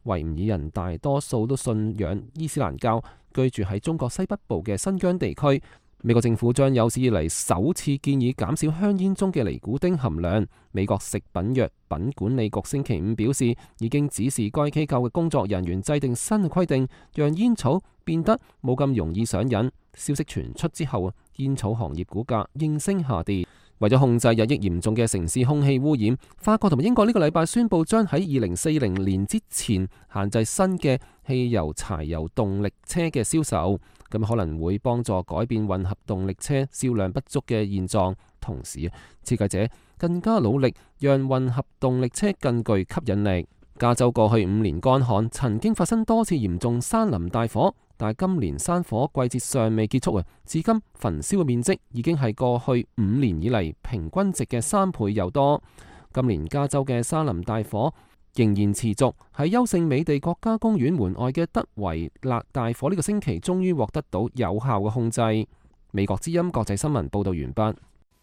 維吾爾人大多數都信仰伊斯蘭教，居住喺中國西北部嘅新疆地區。美國政府將有史以嚟首次建議減少香煙中嘅尼古丁含量。美國食品藥品管理局星期五表示，已經指示該機構嘅工作人員制定新嘅規定，讓煙草變得冇咁容易上癮。消息傳出之後，煙草行業股價應聲下跌。為咗控制日益嚴重嘅城市空氣污染，法國同埋英國呢個禮拜宣布將喺2040年之前限制新嘅汽油、柴油動力車嘅銷售，咁可能會幫助改變混合動力車銷量不足嘅現狀。同時，設計者更加努力讓混合動力車更具吸引力。加州過去5年乾旱，曾經發生多次嚴重山林大火，但係今年山火季節尚未結束啊！至今焚燒嘅面積已經係過去5年以嚟平均值嘅3倍又多。今年加州嘅山林大火仍然持續，喺優勝美地國家公園門外嘅德維勒大火呢個星期終於獲得到有效嘅控制。美國之音國際新聞報道完畢。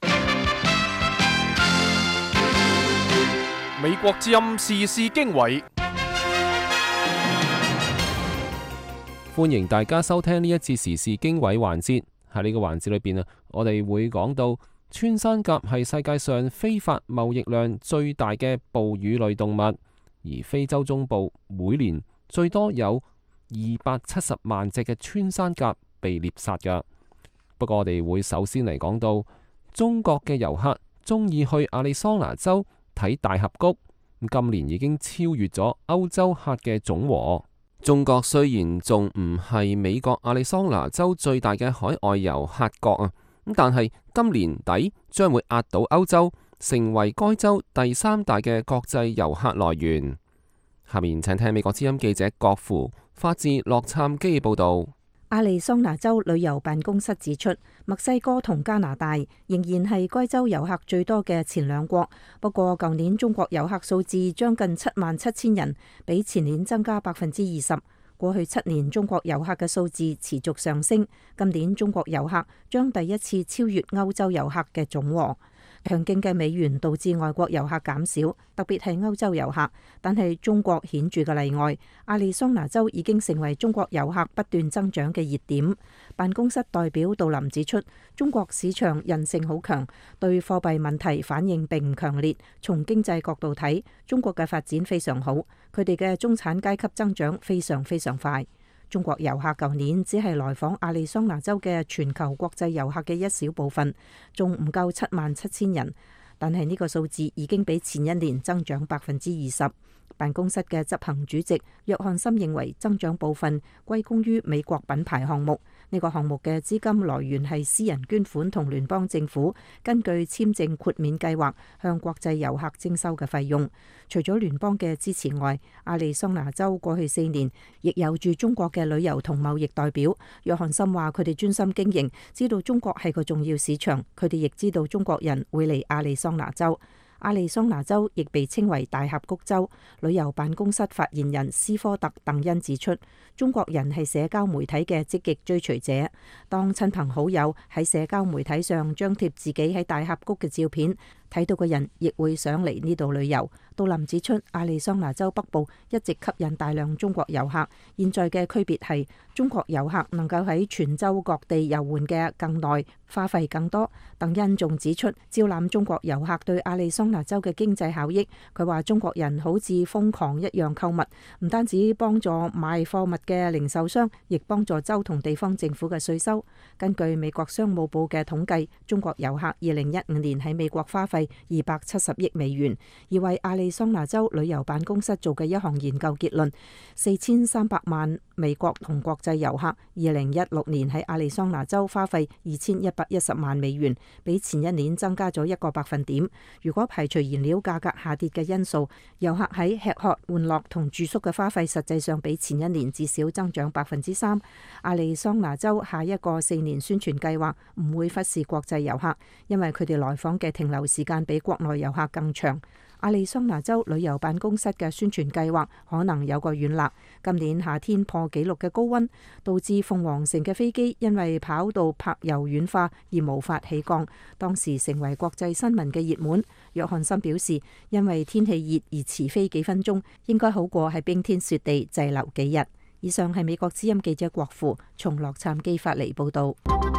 美國之音時事經緯， 歡迎大家收聽呢一次時事經緯環節。喺呢個環節裏邊啊，我哋會講到穿山甲係世界上非法貿易量最大嘅哺乳類動物，而非洲中部每年最多有270萬隻嘅穿山甲被獵殺㗎。不過我哋會首先嚟講到中國嘅遊客中意去亞利桑那州睇大峽谷，今年已經超越咗歐洲客嘅總和。中國雖然仲唔係美國亞利桑那州最大嘅海外遊客國啊，但係今年底將會壓倒歐洲，成為該州第3大嘅國際遊客來源。下面請聽美國之音記者郭芙發自洛杉磯報道。 亞利桑那州旅遊辦公室指出，墨西哥同加拿大仍然係該州遊客最多嘅前2國。不過，舊年中國遊客數字將近77000人，比前年增加20%。過去7年，中國遊客嘅數字持續上升。今年中國遊客將第一次超越歐洲遊客嘅總和。強勁嘅美元導致外國遊客減少，特別係歐洲遊客。但係中國顯著嘅例外，亞利桑那州已經成為中國遊客不斷增長嘅熱點。辦公室代表杜林指出，中國市場韌性好強，對貨幣問題反應並唔強烈。從經濟角度睇，中國嘅發展非常好，佢哋嘅中產階級增長非常快。中國遊客舊年只係來訪亞利桑那州嘅全球國際遊客嘅一小部分，仲唔夠77000人。但係呢個數字已經比前一年增長20%。辦公室嘅執行主席約翰森認為，增長部分歸功於美國品牌項目。呢個項目嘅資金來源係私人捐款同聯邦政府根據簽證豁免計劃向國際遊客徵收嘅費用。除咗聯邦嘅支持外，亞利桑那州過去4年亦有住中國嘅旅遊同貿易代表。約翰森話：佢哋專心經營，知道中國係個重要市場，佢哋亦知道中國人會嚟亞利桑那州。亞利桑那州亦被稱為大峽谷州。旅遊辦公室發言人斯科特鄧恩指出，中國人係社交媒體嘅積極追隨者。當親朋好友喺社交媒體上張貼自己喺大峽谷嘅照片，睇到嘅人亦會想嚟呢度旅遊。杜林指出，亞利桑那州北部一直吸引大量中國遊客，現在嘅區別係中國遊客能夠喺全州各地遊玩嘅更耐，花費更多。鄧恩仲指出，招攬中國遊客對亞利桑那州嘅經濟效益。佢話中國人好似瘋狂一樣購物，唔單止幫助賣貨物嘅零售商，亦幫助州同地方政府嘅稅收。根據美國商務部嘅統計，中國遊客2015年喺美國花費270億美元。而為亞利桑那州旅遊辦公室做嘅一項研究結論，4300萬美國同國際遊客2016年喺亞利桑那州花費2110萬美元，比前一年增加咗1個百分點。如果排除燃料價格下跌嘅因素，遊客喺吃喝玩樂同住宿嘅花費實際上比前一年至少增長3%。亞利桑那州下一個4年宣傳計劃唔會忽視國際遊客，因為佢哋來訪嘅停留時間比國內遊客更長。亞利桑那州旅遊辦公室嘅宣傳計劃可能有個軟肋。今年夏天破紀錄嘅高溫，導致鳳凰城嘅飛機因為跑道柏油軟化而無法起降，當時成為國際新聞嘅熱門。約翰森表示，因為天氣熱而遲飛幾分鐘，應該好過喺冰天雪地滯留幾日。以上係美國之音記者郭芙從洛杉磯發嚟報道。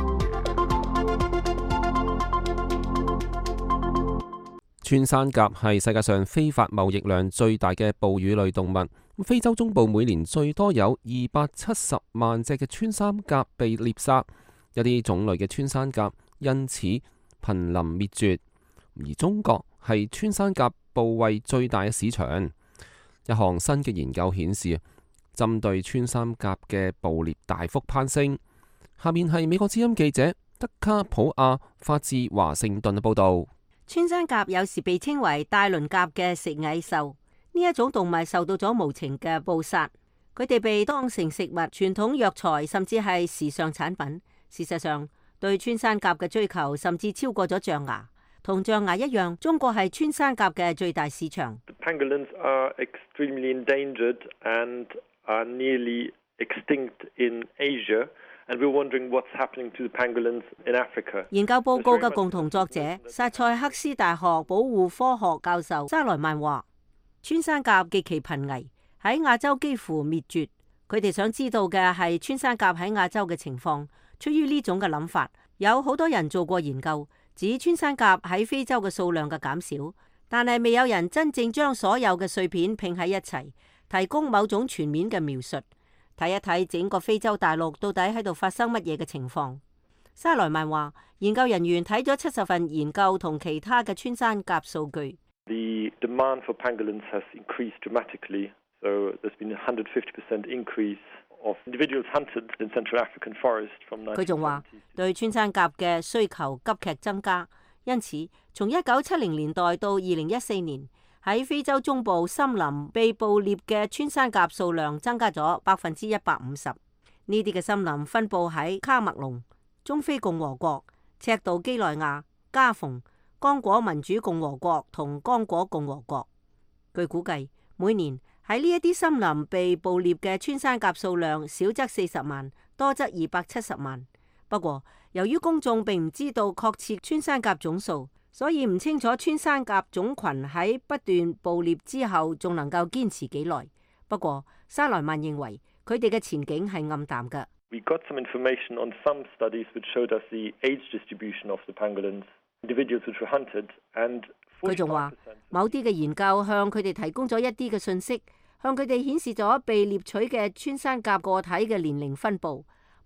穿山甲係世界上非法貿易量最大嘅哺乳類動物。非洲中部每年最多有270萬隻嘅穿山甲被獵殺，一啲種類嘅穿山甲因此瀕臨滅絕。而中國係穿山甲部位最大嘅市場。一項新嘅研究顯示，針對穿山甲嘅捕獵大幅攀升。下面係美國之音記者德卡普亞發自華盛頓嘅報導。 穿山甲有時被稱為大輪甲嘅食蟻獸，呢一種動物受到咗無情嘅捕殺，佢哋被當成食物、傳統藥材，甚至係時尚產品。事實上，對穿山甲嘅追求甚至超過咗象牙。同象牙一樣，中國係穿山甲嘅最大市場。 Pangolins are extremely endangered and are nearly extinct in Asia. And we're wondering what's happening to the pangolins in Africa. 研究報告嘅共同作者薩塞克斯大學保護科學教授沙萊曼話，穿山甲極其瀕危，喺亞洲幾乎滅絕。佢哋想知道嘅係穿山甲喺亞洲嘅情況。出於呢種嘅諗法，有好多人做過研究，指穿山甲喺非洲嘅數量嘅減少，但係未有人真正將所有嘅碎片拼喺一齊，提供某種全面嘅描述。睇一睇整個非洲大陸到底喺度發生乜嘢嘅情況。沙萊曼話，研究人員睇咗70份研究同其他嘅穿山甲數據。 The demand for pangolins has increased dramatically, so there's been a 150% increase of individuals hunted in Central African forest from 1970. 佢仲話，對穿山甲嘅需求急劇增加，因此從1970年代到2014年。喺非洲中部森林被捕獵嘅穿山甲數量增加咗150%。呢啲嘅森林分佈喺卡麥隆、中非共和國、赤道幾內亞、加蓬、剛果民主共和國同剛果共和國。據估計，每年喺呢一啲森林被捕獵嘅穿山甲數量少則40萬，多則270萬。不過，由於公眾並唔知道確切穿山甲總數，所以唔清楚穿山甲種群喺不斷捕獵之後仲能夠堅持幾耐。不過沙萊曼認為佢哋嘅前景係暗淡嘅。 We got some information on some studies which showed us the age distribution of the pangolins, individuals which were hunted, and 佢仲話某啲嘅研究向佢哋提供咗一啲嘅信息，向佢哋顯示咗被獵取嘅穿山甲個體嘅年齡分佈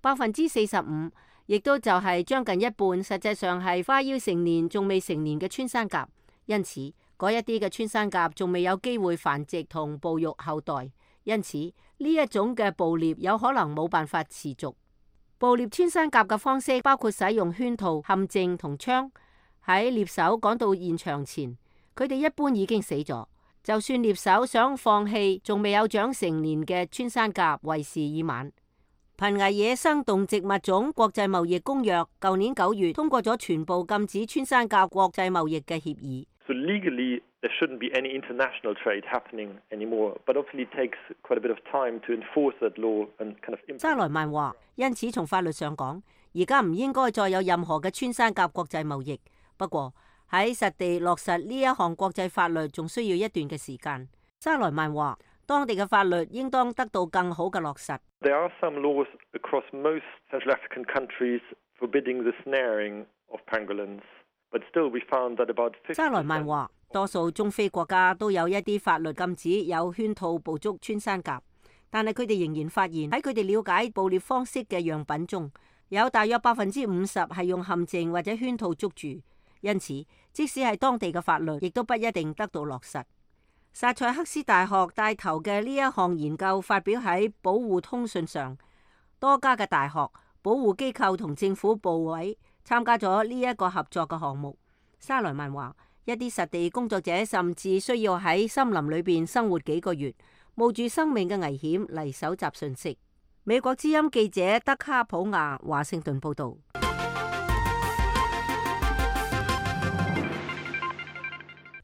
，45%。亦都就係將近一半，實際上係快要成年仲未成年嘅穿山甲，因此嗰一啲嘅穿山甲仲未有機會繁殖同哺育後代，因此呢一種嘅捕獵有可能冇辦法持續。捕獵穿山甲嘅方式包括使用圈套、陷阱同槍。喺獵手趕到現場前，佢哋一般已經死咗。就算獵手想放棄仲未有長成年嘅穿山甲，為時已晚。瀕危野生動植物種國際貿易公約舊年9月通過咗全部禁止穿山甲國際貿易嘅協議。 So legally, there shouldn't be any international trade happening anymore, but obviously it takes quite a bit of time to enforce that law and kind of. 沙萊曼話，因此從法律上講，而家唔應該再有任何嘅穿山甲國際貿易。不過喺實地落實呢一項國際法律，仲需要一段嘅時間。沙萊曼話，當地嘅法律應當得到更好嘅落實。 There are some laws across most Central African countries forbidding the snaring of pangolins, but still we found that about 50%. 沙萊曼話，多數中非國家都有一啲法律禁止有圈套捕捉穿山甲，但係佢哋仍然發現喺佢哋了解捕獵方式嘅樣品中，有大約50%係用陷阱或者圈套捉住，因此即使係當地嘅法律，亦都不一定得到落實。薩塞克斯大學帶頭嘅呢一項研究發表喺保護通訊上，多家嘅大學、保護機構同政府部委參加咗呢一個合作嘅項目。沙萊曼話，一啲實地工作者甚至需要喺森林裏邊生活幾個月，冒住生命嘅危險嚟搜集信息。美國之音記者德卡普亞華盛頓報導。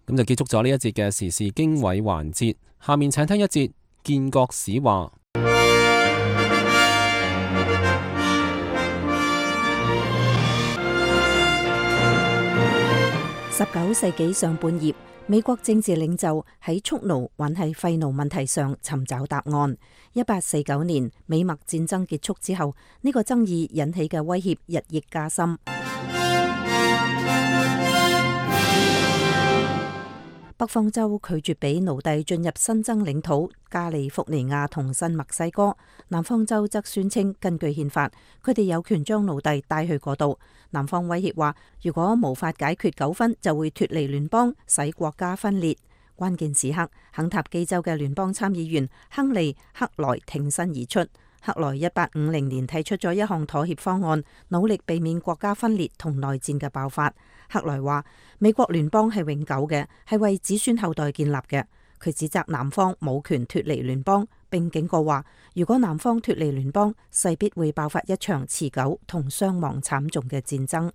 咁就結束咗呢一節嘅時事經緯環節。下面請聽一節建國史話。 19世紀上半葉，美國政治領袖喺蓄奴還係廢奴問題上尋找答案。1849年美墨戰爭結束之後，呢個爭議引起嘅威脅日益加深。北方州拒絕俾奴隸進入新增領土加利福尼亞同新墨西哥，南方州則宣稱根據憲法，佢哋有權將奴隸帶去嗰度。南方威脅話，如果無法解決糾紛，就會脫離聯邦，使國家分裂。關鍵時刻，肯塔基州嘅聯邦參議員亨利·克萊挺身而出。克萊1850年提出咗一項妥協方案，努力避免國家分裂同內戰嘅爆發。克萊話：美國聯邦係永久嘅，係為子孫後代建立嘅。佢指責南方冇權脫離聯邦，並警告話：如果南方脫離聯邦，勢必會爆發一場持久同傷亡慘重嘅戰爭。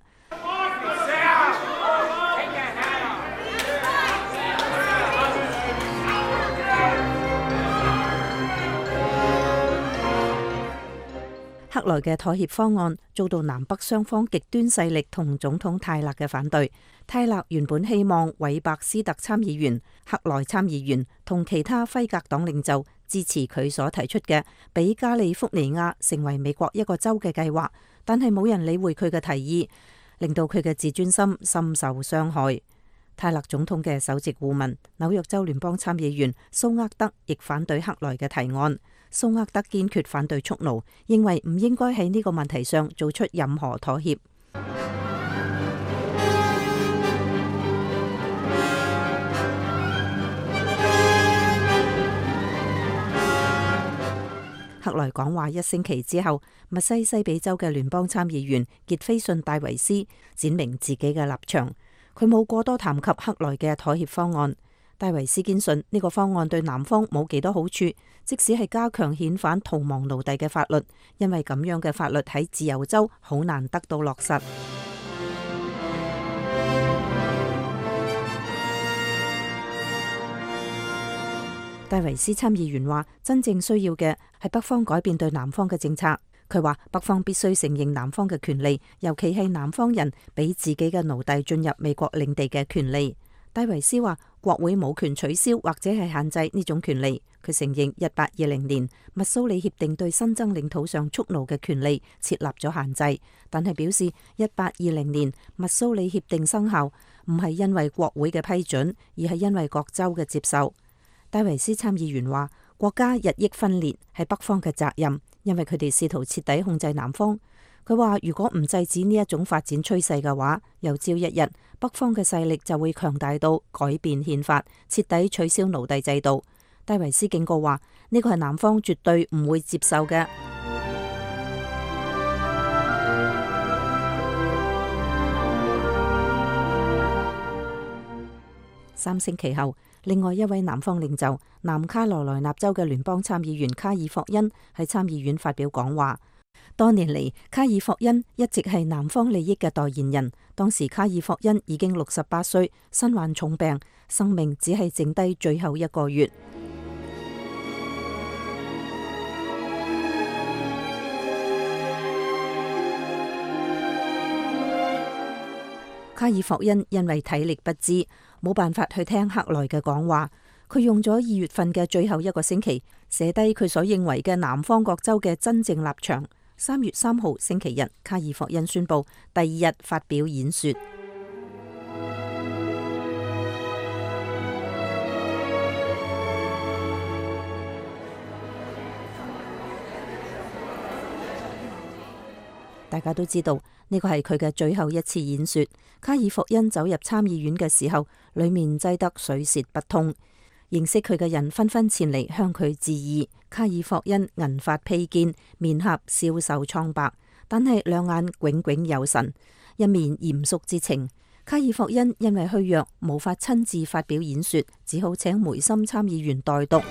克萊嘅妥協方案遭到南北雙方極端勢力同總統泰勒嘅反對。泰勒原本希望韋伯斯特參議員、克萊參議員同其他輝格黨領袖支持佢所提出嘅俾加利福尼亞成為美國一個州嘅計劃，但係冇人理會佢嘅提議，令到佢嘅自尊心深受傷害。泰勒總統嘅首席顧問、紐約州聯邦參議員蘇厄德亦反對克萊嘅提案。蘇厄德堅決反對蓄奴，認為唔應該喺呢個問題上做出任何妥協。克萊講話1星期之後，密西西比州嘅聯邦參議員傑菲遜戴維斯展明自己嘅立場，佢冇過多談及克萊嘅妥協方案。戴維斯堅信呢個方案對南方冇幾多好處，即使係加強遣返逃亡奴隸嘅法律，因為咁樣嘅法律喺自由州好難得到落實。戴維斯參議員話，真正需要嘅係北方改變對南方嘅政策。佢話北方必須承認南方嘅權利，尤其係南方人俾自己嘅奴隸進入美國領地嘅權利。戴維斯話，國會冇權取消或者係限制呢種權利。佢承認1820年密蘇里協定對新增領土上蓄奴嘅權利設立咗限制，但係表示1820年密蘇里協定生效唔係因為國會嘅批准，而係因為各州嘅接受。戴維斯參議員話，國家日益分裂係北方嘅責任，因為佢哋試圖徹底控制南方。佢話，如果唔制止呢一種發展趨勢嘅話，有朝一日北方嘅勢力就會強大到改變憲法，徹底取消奴隸制度。戴維斯警告話，呢個係南方絕對唔會接受嘅。3星期後，另外一位南方領袖南卡羅來納州嘅聯邦參議員卡爾霍恩喺參議院發表講話。多年嚟，卡爾霍恩一直係南方利益嘅代言人。當時卡爾霍恩已經68歲，身患重病，生命只係剩低最後1個月。卡爾霍恩因為體力不支，冇辦法去聽克萊嘅講話。佢用咗2月份嘅最後1個星期寫低佢所認為嘅南方各州嘅真正立場。3月3號星期日，卡爾霍恩宣布第2日發表演說。大家都知道呢個係佢嘅最後一次演說。卡爾霍恩走入參議院嘅時候，裏面擠得水泄不通。認識佢嘅人紛紛前嚟向佢致意。卡爾霍恩銀髮披肩，面頰消瘦蒼白，但係兩眼炯炯有神，一面嚴肅之情。卡爾霍恩因為虛弱，無法親自發表演說，只好請梅森參議員代讀。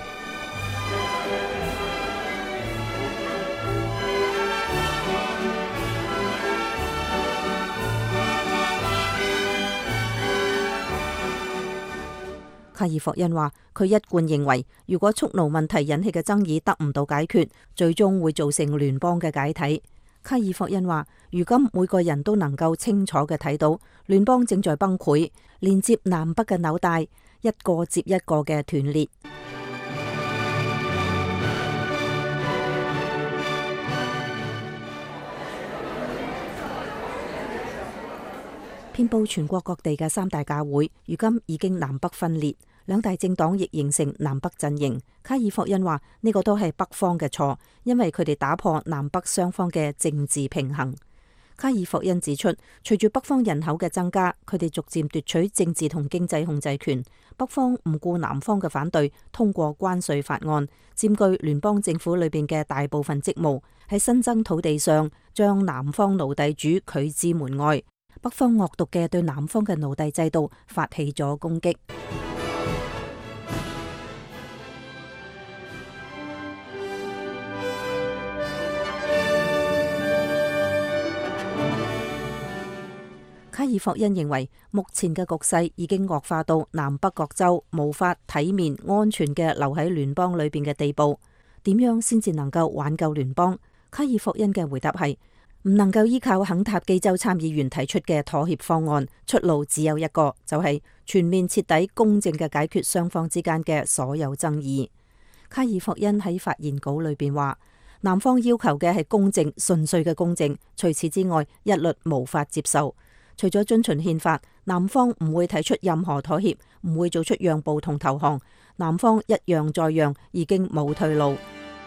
卡爾霍恩話：佢一貫認為，如果蓄奴問題引起嘅爭議得唔到解決，最終會造成聯邦嘅解體。卡爾霍恩話：如今每個人都能夠清楚嘅睇到，聯邦正在崩潰，連接南北嘅紐帶一個接一個嘅斷裂。遍佈全國各地嘅三大教會，如今已經南北分裂，兩大政黨亦形成南北陣營。卡爾霍恩話：呢個都係北方嘅錯，因為佢哋打破南北雙方嘅政治平衡。卡爾霍恩指出，隨住北方人口嘅增加，佢哋逐漸奪取政治同經濟控制權。北方唔顧南方嘅反對，通過關稅法案，佔據聯邦政府裏邊嘅大部分職務，喺新增土地上將南方奴隸主拒之門外。北方惡毒嘅對南方嘅奴隸制度發起咗攻擊。卡爾霍恩認為，目前嘅局勢已經惡化到南北各州無法體面安全嘅留喺聯邦裏邊嘅地步。點樣先至能夠挽救聯邦？卡爾霍恩嘅回答係：唔能夠依靠肯塔基州參議員提出嘅妥協方案，出路只有一個，就係全面徹底公正嘅解決雙方之間嘅所有爭議。卡爾霍恩喺發言稿裏邊話：南方要求嘅係公正，純粹嘅公正，除此之外一律無法接受。除咗遵循憲法，南方唔會提出任何妥協，唔會做出讓步同投降。南方一讓再讓，已經冇退路。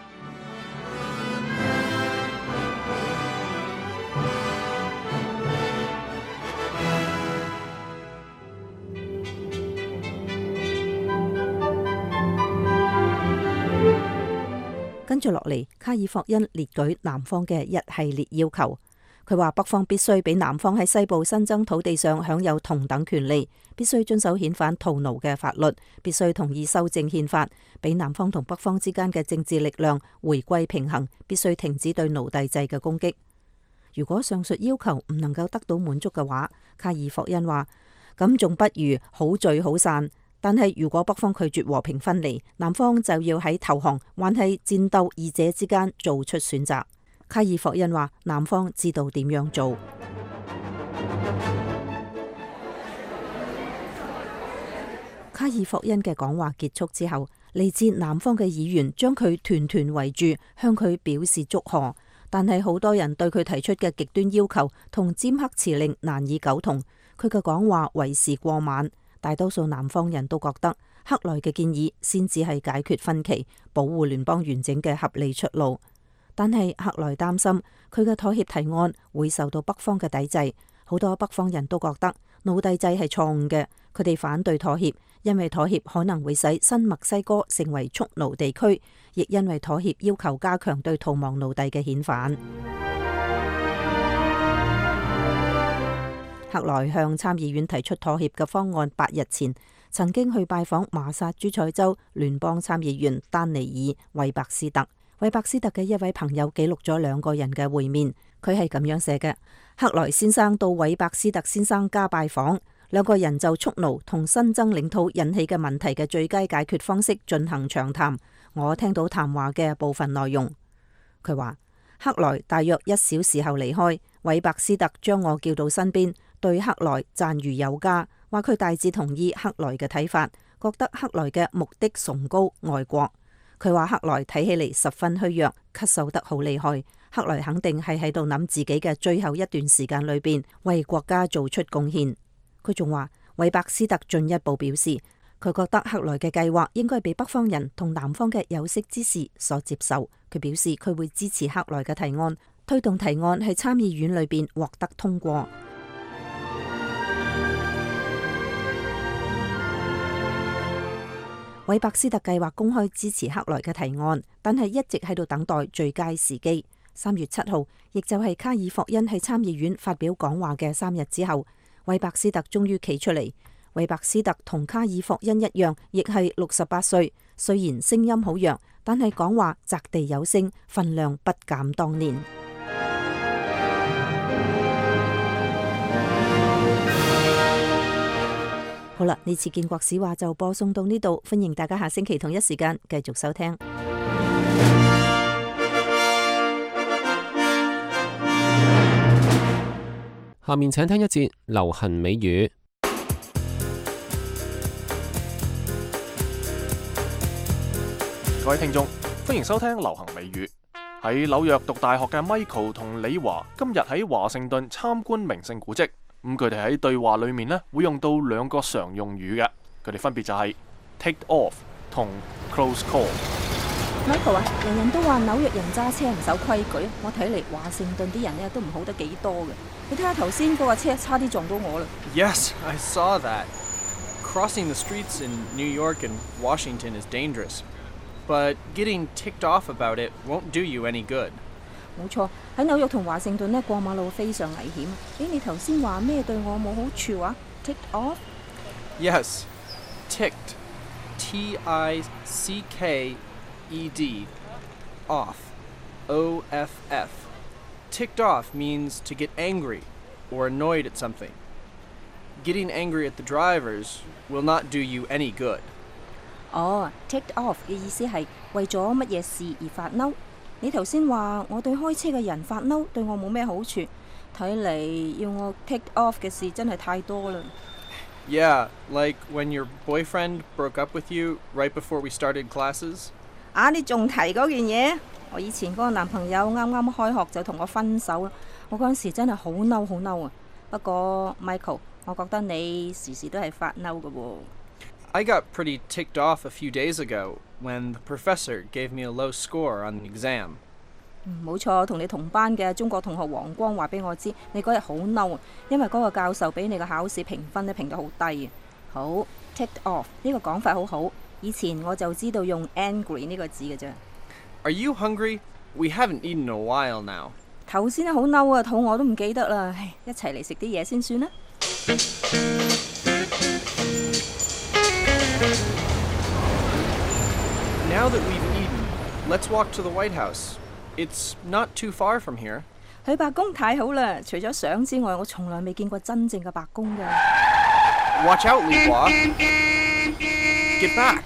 跟住落嚟，卡爾霍恩列舉南方嘅一系列要求。佢話北方必須俾南方喺西部新增土地上享有同等權利，必須遵守遣返屠奴嘅法律，必須同意修正憲法，俾南方同北方之間嘅政治力量回歸平衡，必須停止對奴隸制嘅攻擊。如果上述要求唔能夠得到滿足嘅話，卡爾霍恩話，咁仲不如好聚好散。但係如果北方拒絕和平分離，南方就要喺投降還係戰鬥二者之間做出選擇。卡爾霍恩話：南方知道點樣做。卡爾霍恩嘅講話結束之後，嚟自南方嘅議員將佢團團圍住，向佢表示祝賀。但係好多人對佢提出嘅極端要求同尖刻辭令難以苟同，佢嘅講話為時過晚。大多數南方人都覺得克萊嘅建議先至係解決分歧、保護聯邦完整嘅合理出路。但係克萊擔心佢嘅妥協提案會受到北方嘅抵制，好多北方人都覺得奴隸制係錯誤嘅，佢哋反對妥協，因為妥協可能會使新墨西哥成為蓄奴地區，亦因為妥協要求加強對逃亡奴隸嘅遣返。克萊向參議院提出妥協嘅方案8日前，曾經去拜訪馬薩諸塞州聯邦參議員丹尼爾·韋伯斯特。韋伯斯特嘅一位朋友記錄咗兩個人嘅會面，佢係咁樣寫嘅：克萊先生到韋伯斯特先生家拜訪，兩個人就蓄奴同新增領土引起嘅問題嘅最佳解決方式進行長談。我聽到談話嘅部分內容。佢話克萊大約1小時後離開，韋伯斯特將我叫到身邊，對克萊讚譽有加，話佢大致同意克萊嘅睇法，覺得克萊嘅目的崇高愛國。佢話克萊睇起嚟十分虛弱，咳嗽得好厲害。克萊肯定係喺度諗自己嘅最後一段時間裏邊為國家做出貢獻。佢仲話韋伯斯特進一步表示，佢覺得克萊嘅計劃應該被北方人同南方嘅有識之士所接受。佢表示佢會支持克萊嘅提案，推動提案喺參議院裏邊獲得通過。韋伯斯特計劃公開支持克萊嘅提案，但係一直喺度等待最佳時機。3月7號，亦就係卡爾霍恩喺參議院發表講話嘅3日之後，韋伯斯特終於企出嚟。韋伯斯特同卡爾霍恩一樣，亦係68歲，雖然聲音好弱，但係講話擲地有聲，分量不減當年。 好啦，呢次建國史話就播送到呢度，歡迎大家下星期同一時間繼續收聽。 下面請聽一節流行美語。 各位聽眾，歡迎收聽流行美語。喺紐約讀大學嘅 Michael 同李華今日喺華盛頓參觀名勝古蹟。咁佢哋喺對話裏面呢，會用到兩個常用語嘅，佢哋分別就係 take off 同 close call。Michael 啊，人人都話紐約人揸車唔守規矩，我睇嚟華盛頓啲人呢都唔好得幾多嘅。你睇下頭先嗰架車差啲撞到我啦。 Yes, I saw that. Crossing the streets in New York and Washington is dangerous, but getting ticked off about it won't do you any good. 冇錯，喺紐約同華盛頓呢過馬路非常危險。你頭先話咩對我冇好處話 ？Ticked off? Yes, ticked. T-I-C-K-E-D. Off. O-F-F. Ticked off means to get angry or annoyed at something. Getting angry at the drivers will not do you any good. 哦 ，ticked off 嘅意思係為咗乜嘢事而發嬲。你頭先話我對開車嘅人發嬲，對我冇咩好處。睇嚟要我 tick off 嘅事真係太多啦。 Yeah, like when your boyfriend broke up with you right before we started classes. 啊，你仲提嗰件嘢？我以前嗰個男朋友啱啱開學就同我分手啦。我嗰陣時真係好嬲好嬲啊！不過 Michael， 我覺得你時時都係發嬲㗎喎。 I got pretty ticked off a few days ago when the professor gave me a low score on the exam. 冇錯，同你同班嘅中國同學黃光話俾我知，你嗰日好嬲啊，因為嗰個教授俾你個考試評分呢評得好低啊。好 ticked off 呢個講法好好，以前我就知道用 angry 呢個字嘅啫。 Are you hungry? We haven't eaten in a while now. 頭先好嬲啊，肚餓都唔記得啦，一齊嚟食啲嘢先算啦。 Now that we've eaten, let's walk to the White House. It's not too far from here. 去白宮太好啦！除咗相之外，我從來未見過真正嘅白宮㗎。 Watch out, Li Hua! Get back!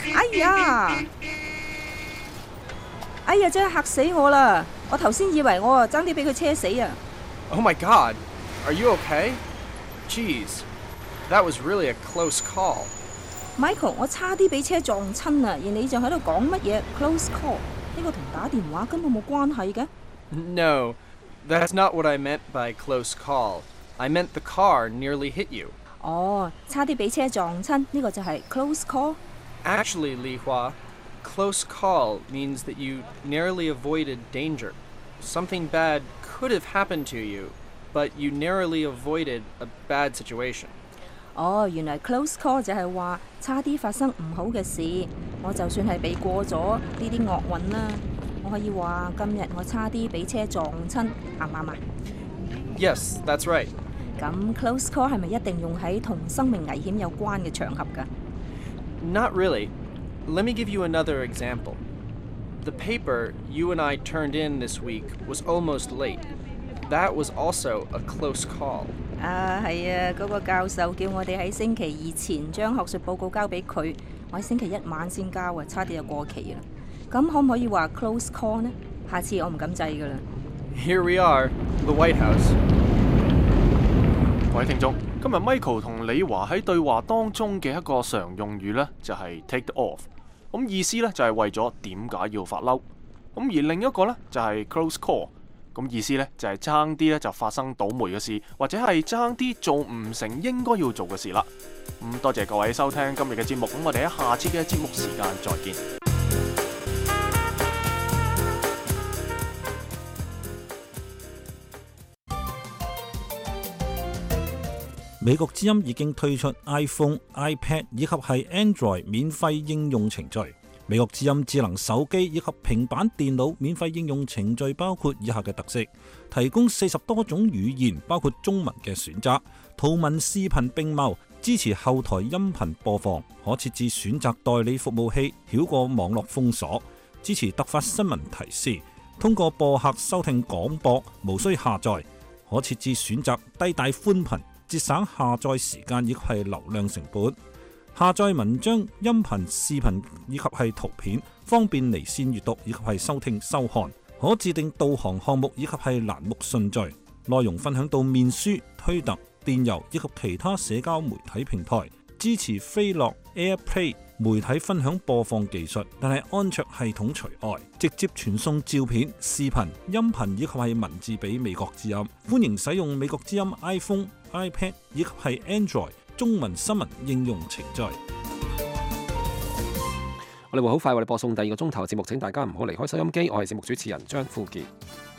哎呀，真係嚇死我啦！我頭先以為我爭啲俾佢車死啊！ Oh my God! Are you okay? Jeez, that was really a close call. Michael， 我差啲俾車撞親啊！而你仲喺度講乜嘢 close call？ 呢個同打電話根本冇關係嘅。 No, that's not what I meant by close call. I meant the car nearly hit you. 哦，差啲俾車撞親，呢個就係 close call。 Actually, Li Hua, close call means that you narrowly avoided danger. Something bad could have happened to you, but you narrowly avoided a bad situation. 哦，原來 close call 就係話差啲發生唔好嘅事，我就算係避過咗呢啲惡運啦。我可以話今日我差啲俾車撞親，啱唔啱啊？ Yes, that's right. 咁 close call 係咪一定用喺同生命危險有關嘅場合㗎？ Not really. Let me give you another example. The paper you and I turned in this week was almost late. That was also a close call. 啊，係啊，嗰個教授叫我哋喺星期二前將學術報告交俾佢，我喺星期一晚先交啊，差啲就過期啦。咁可唔可以話 close call 呢？下次我唔敢制㗎啦。 Here we are, the White House. 各位聽眾，今日 Michael 同李華喺對話當中嘅一個常用語呢，就係 take off。咁意思呢，就係為咗點解要發嬲。咁而另一個呢，就係 close call。咁意思呢，就係爭啲呢就發生倒霉嘅事，或者係爭啲做唔成應該要做嘅事啦。多謝各位收聽今日嘅節目，咁我哋喺下次嘅節目時間再見。 美國之音已經推出 iPhone、iPad 以及係 Android 免費應用程序。美國之音智能手機以及平板電腦免費應用程序包括以下嘅特色：提供40多種語言，包括中文嘅選擇，圖文視頻並茂，支持後台音頻播放，可設置選擇代理服務器，繞過網絡封鎖，支持突發新聞提示，通過播客收聽廣播，無需下載，可設置選擇低帶寬頻，節省下載時間以及係流量成本。 下載文章、音頻、視頻以及係圖片，方便離線閱讀以及係收聽收看。可自定導航項目以及係欄目順序，內容分享到面書、推特、電郵以及其他社交媒體平台。支持飛樂 AirPlay 媒體分享播放技術，但係安卓系統除外，直接傳送照片、視頻、音頻以及係文字俾美國之音。歡迎使用美國之音 iPhone、iPad 以及係 Android 中文新聞應用程序。 我哋會好快為你播送第二個鐘頭節目，請大家唔好離開收音機。我係節目主持人張富傑。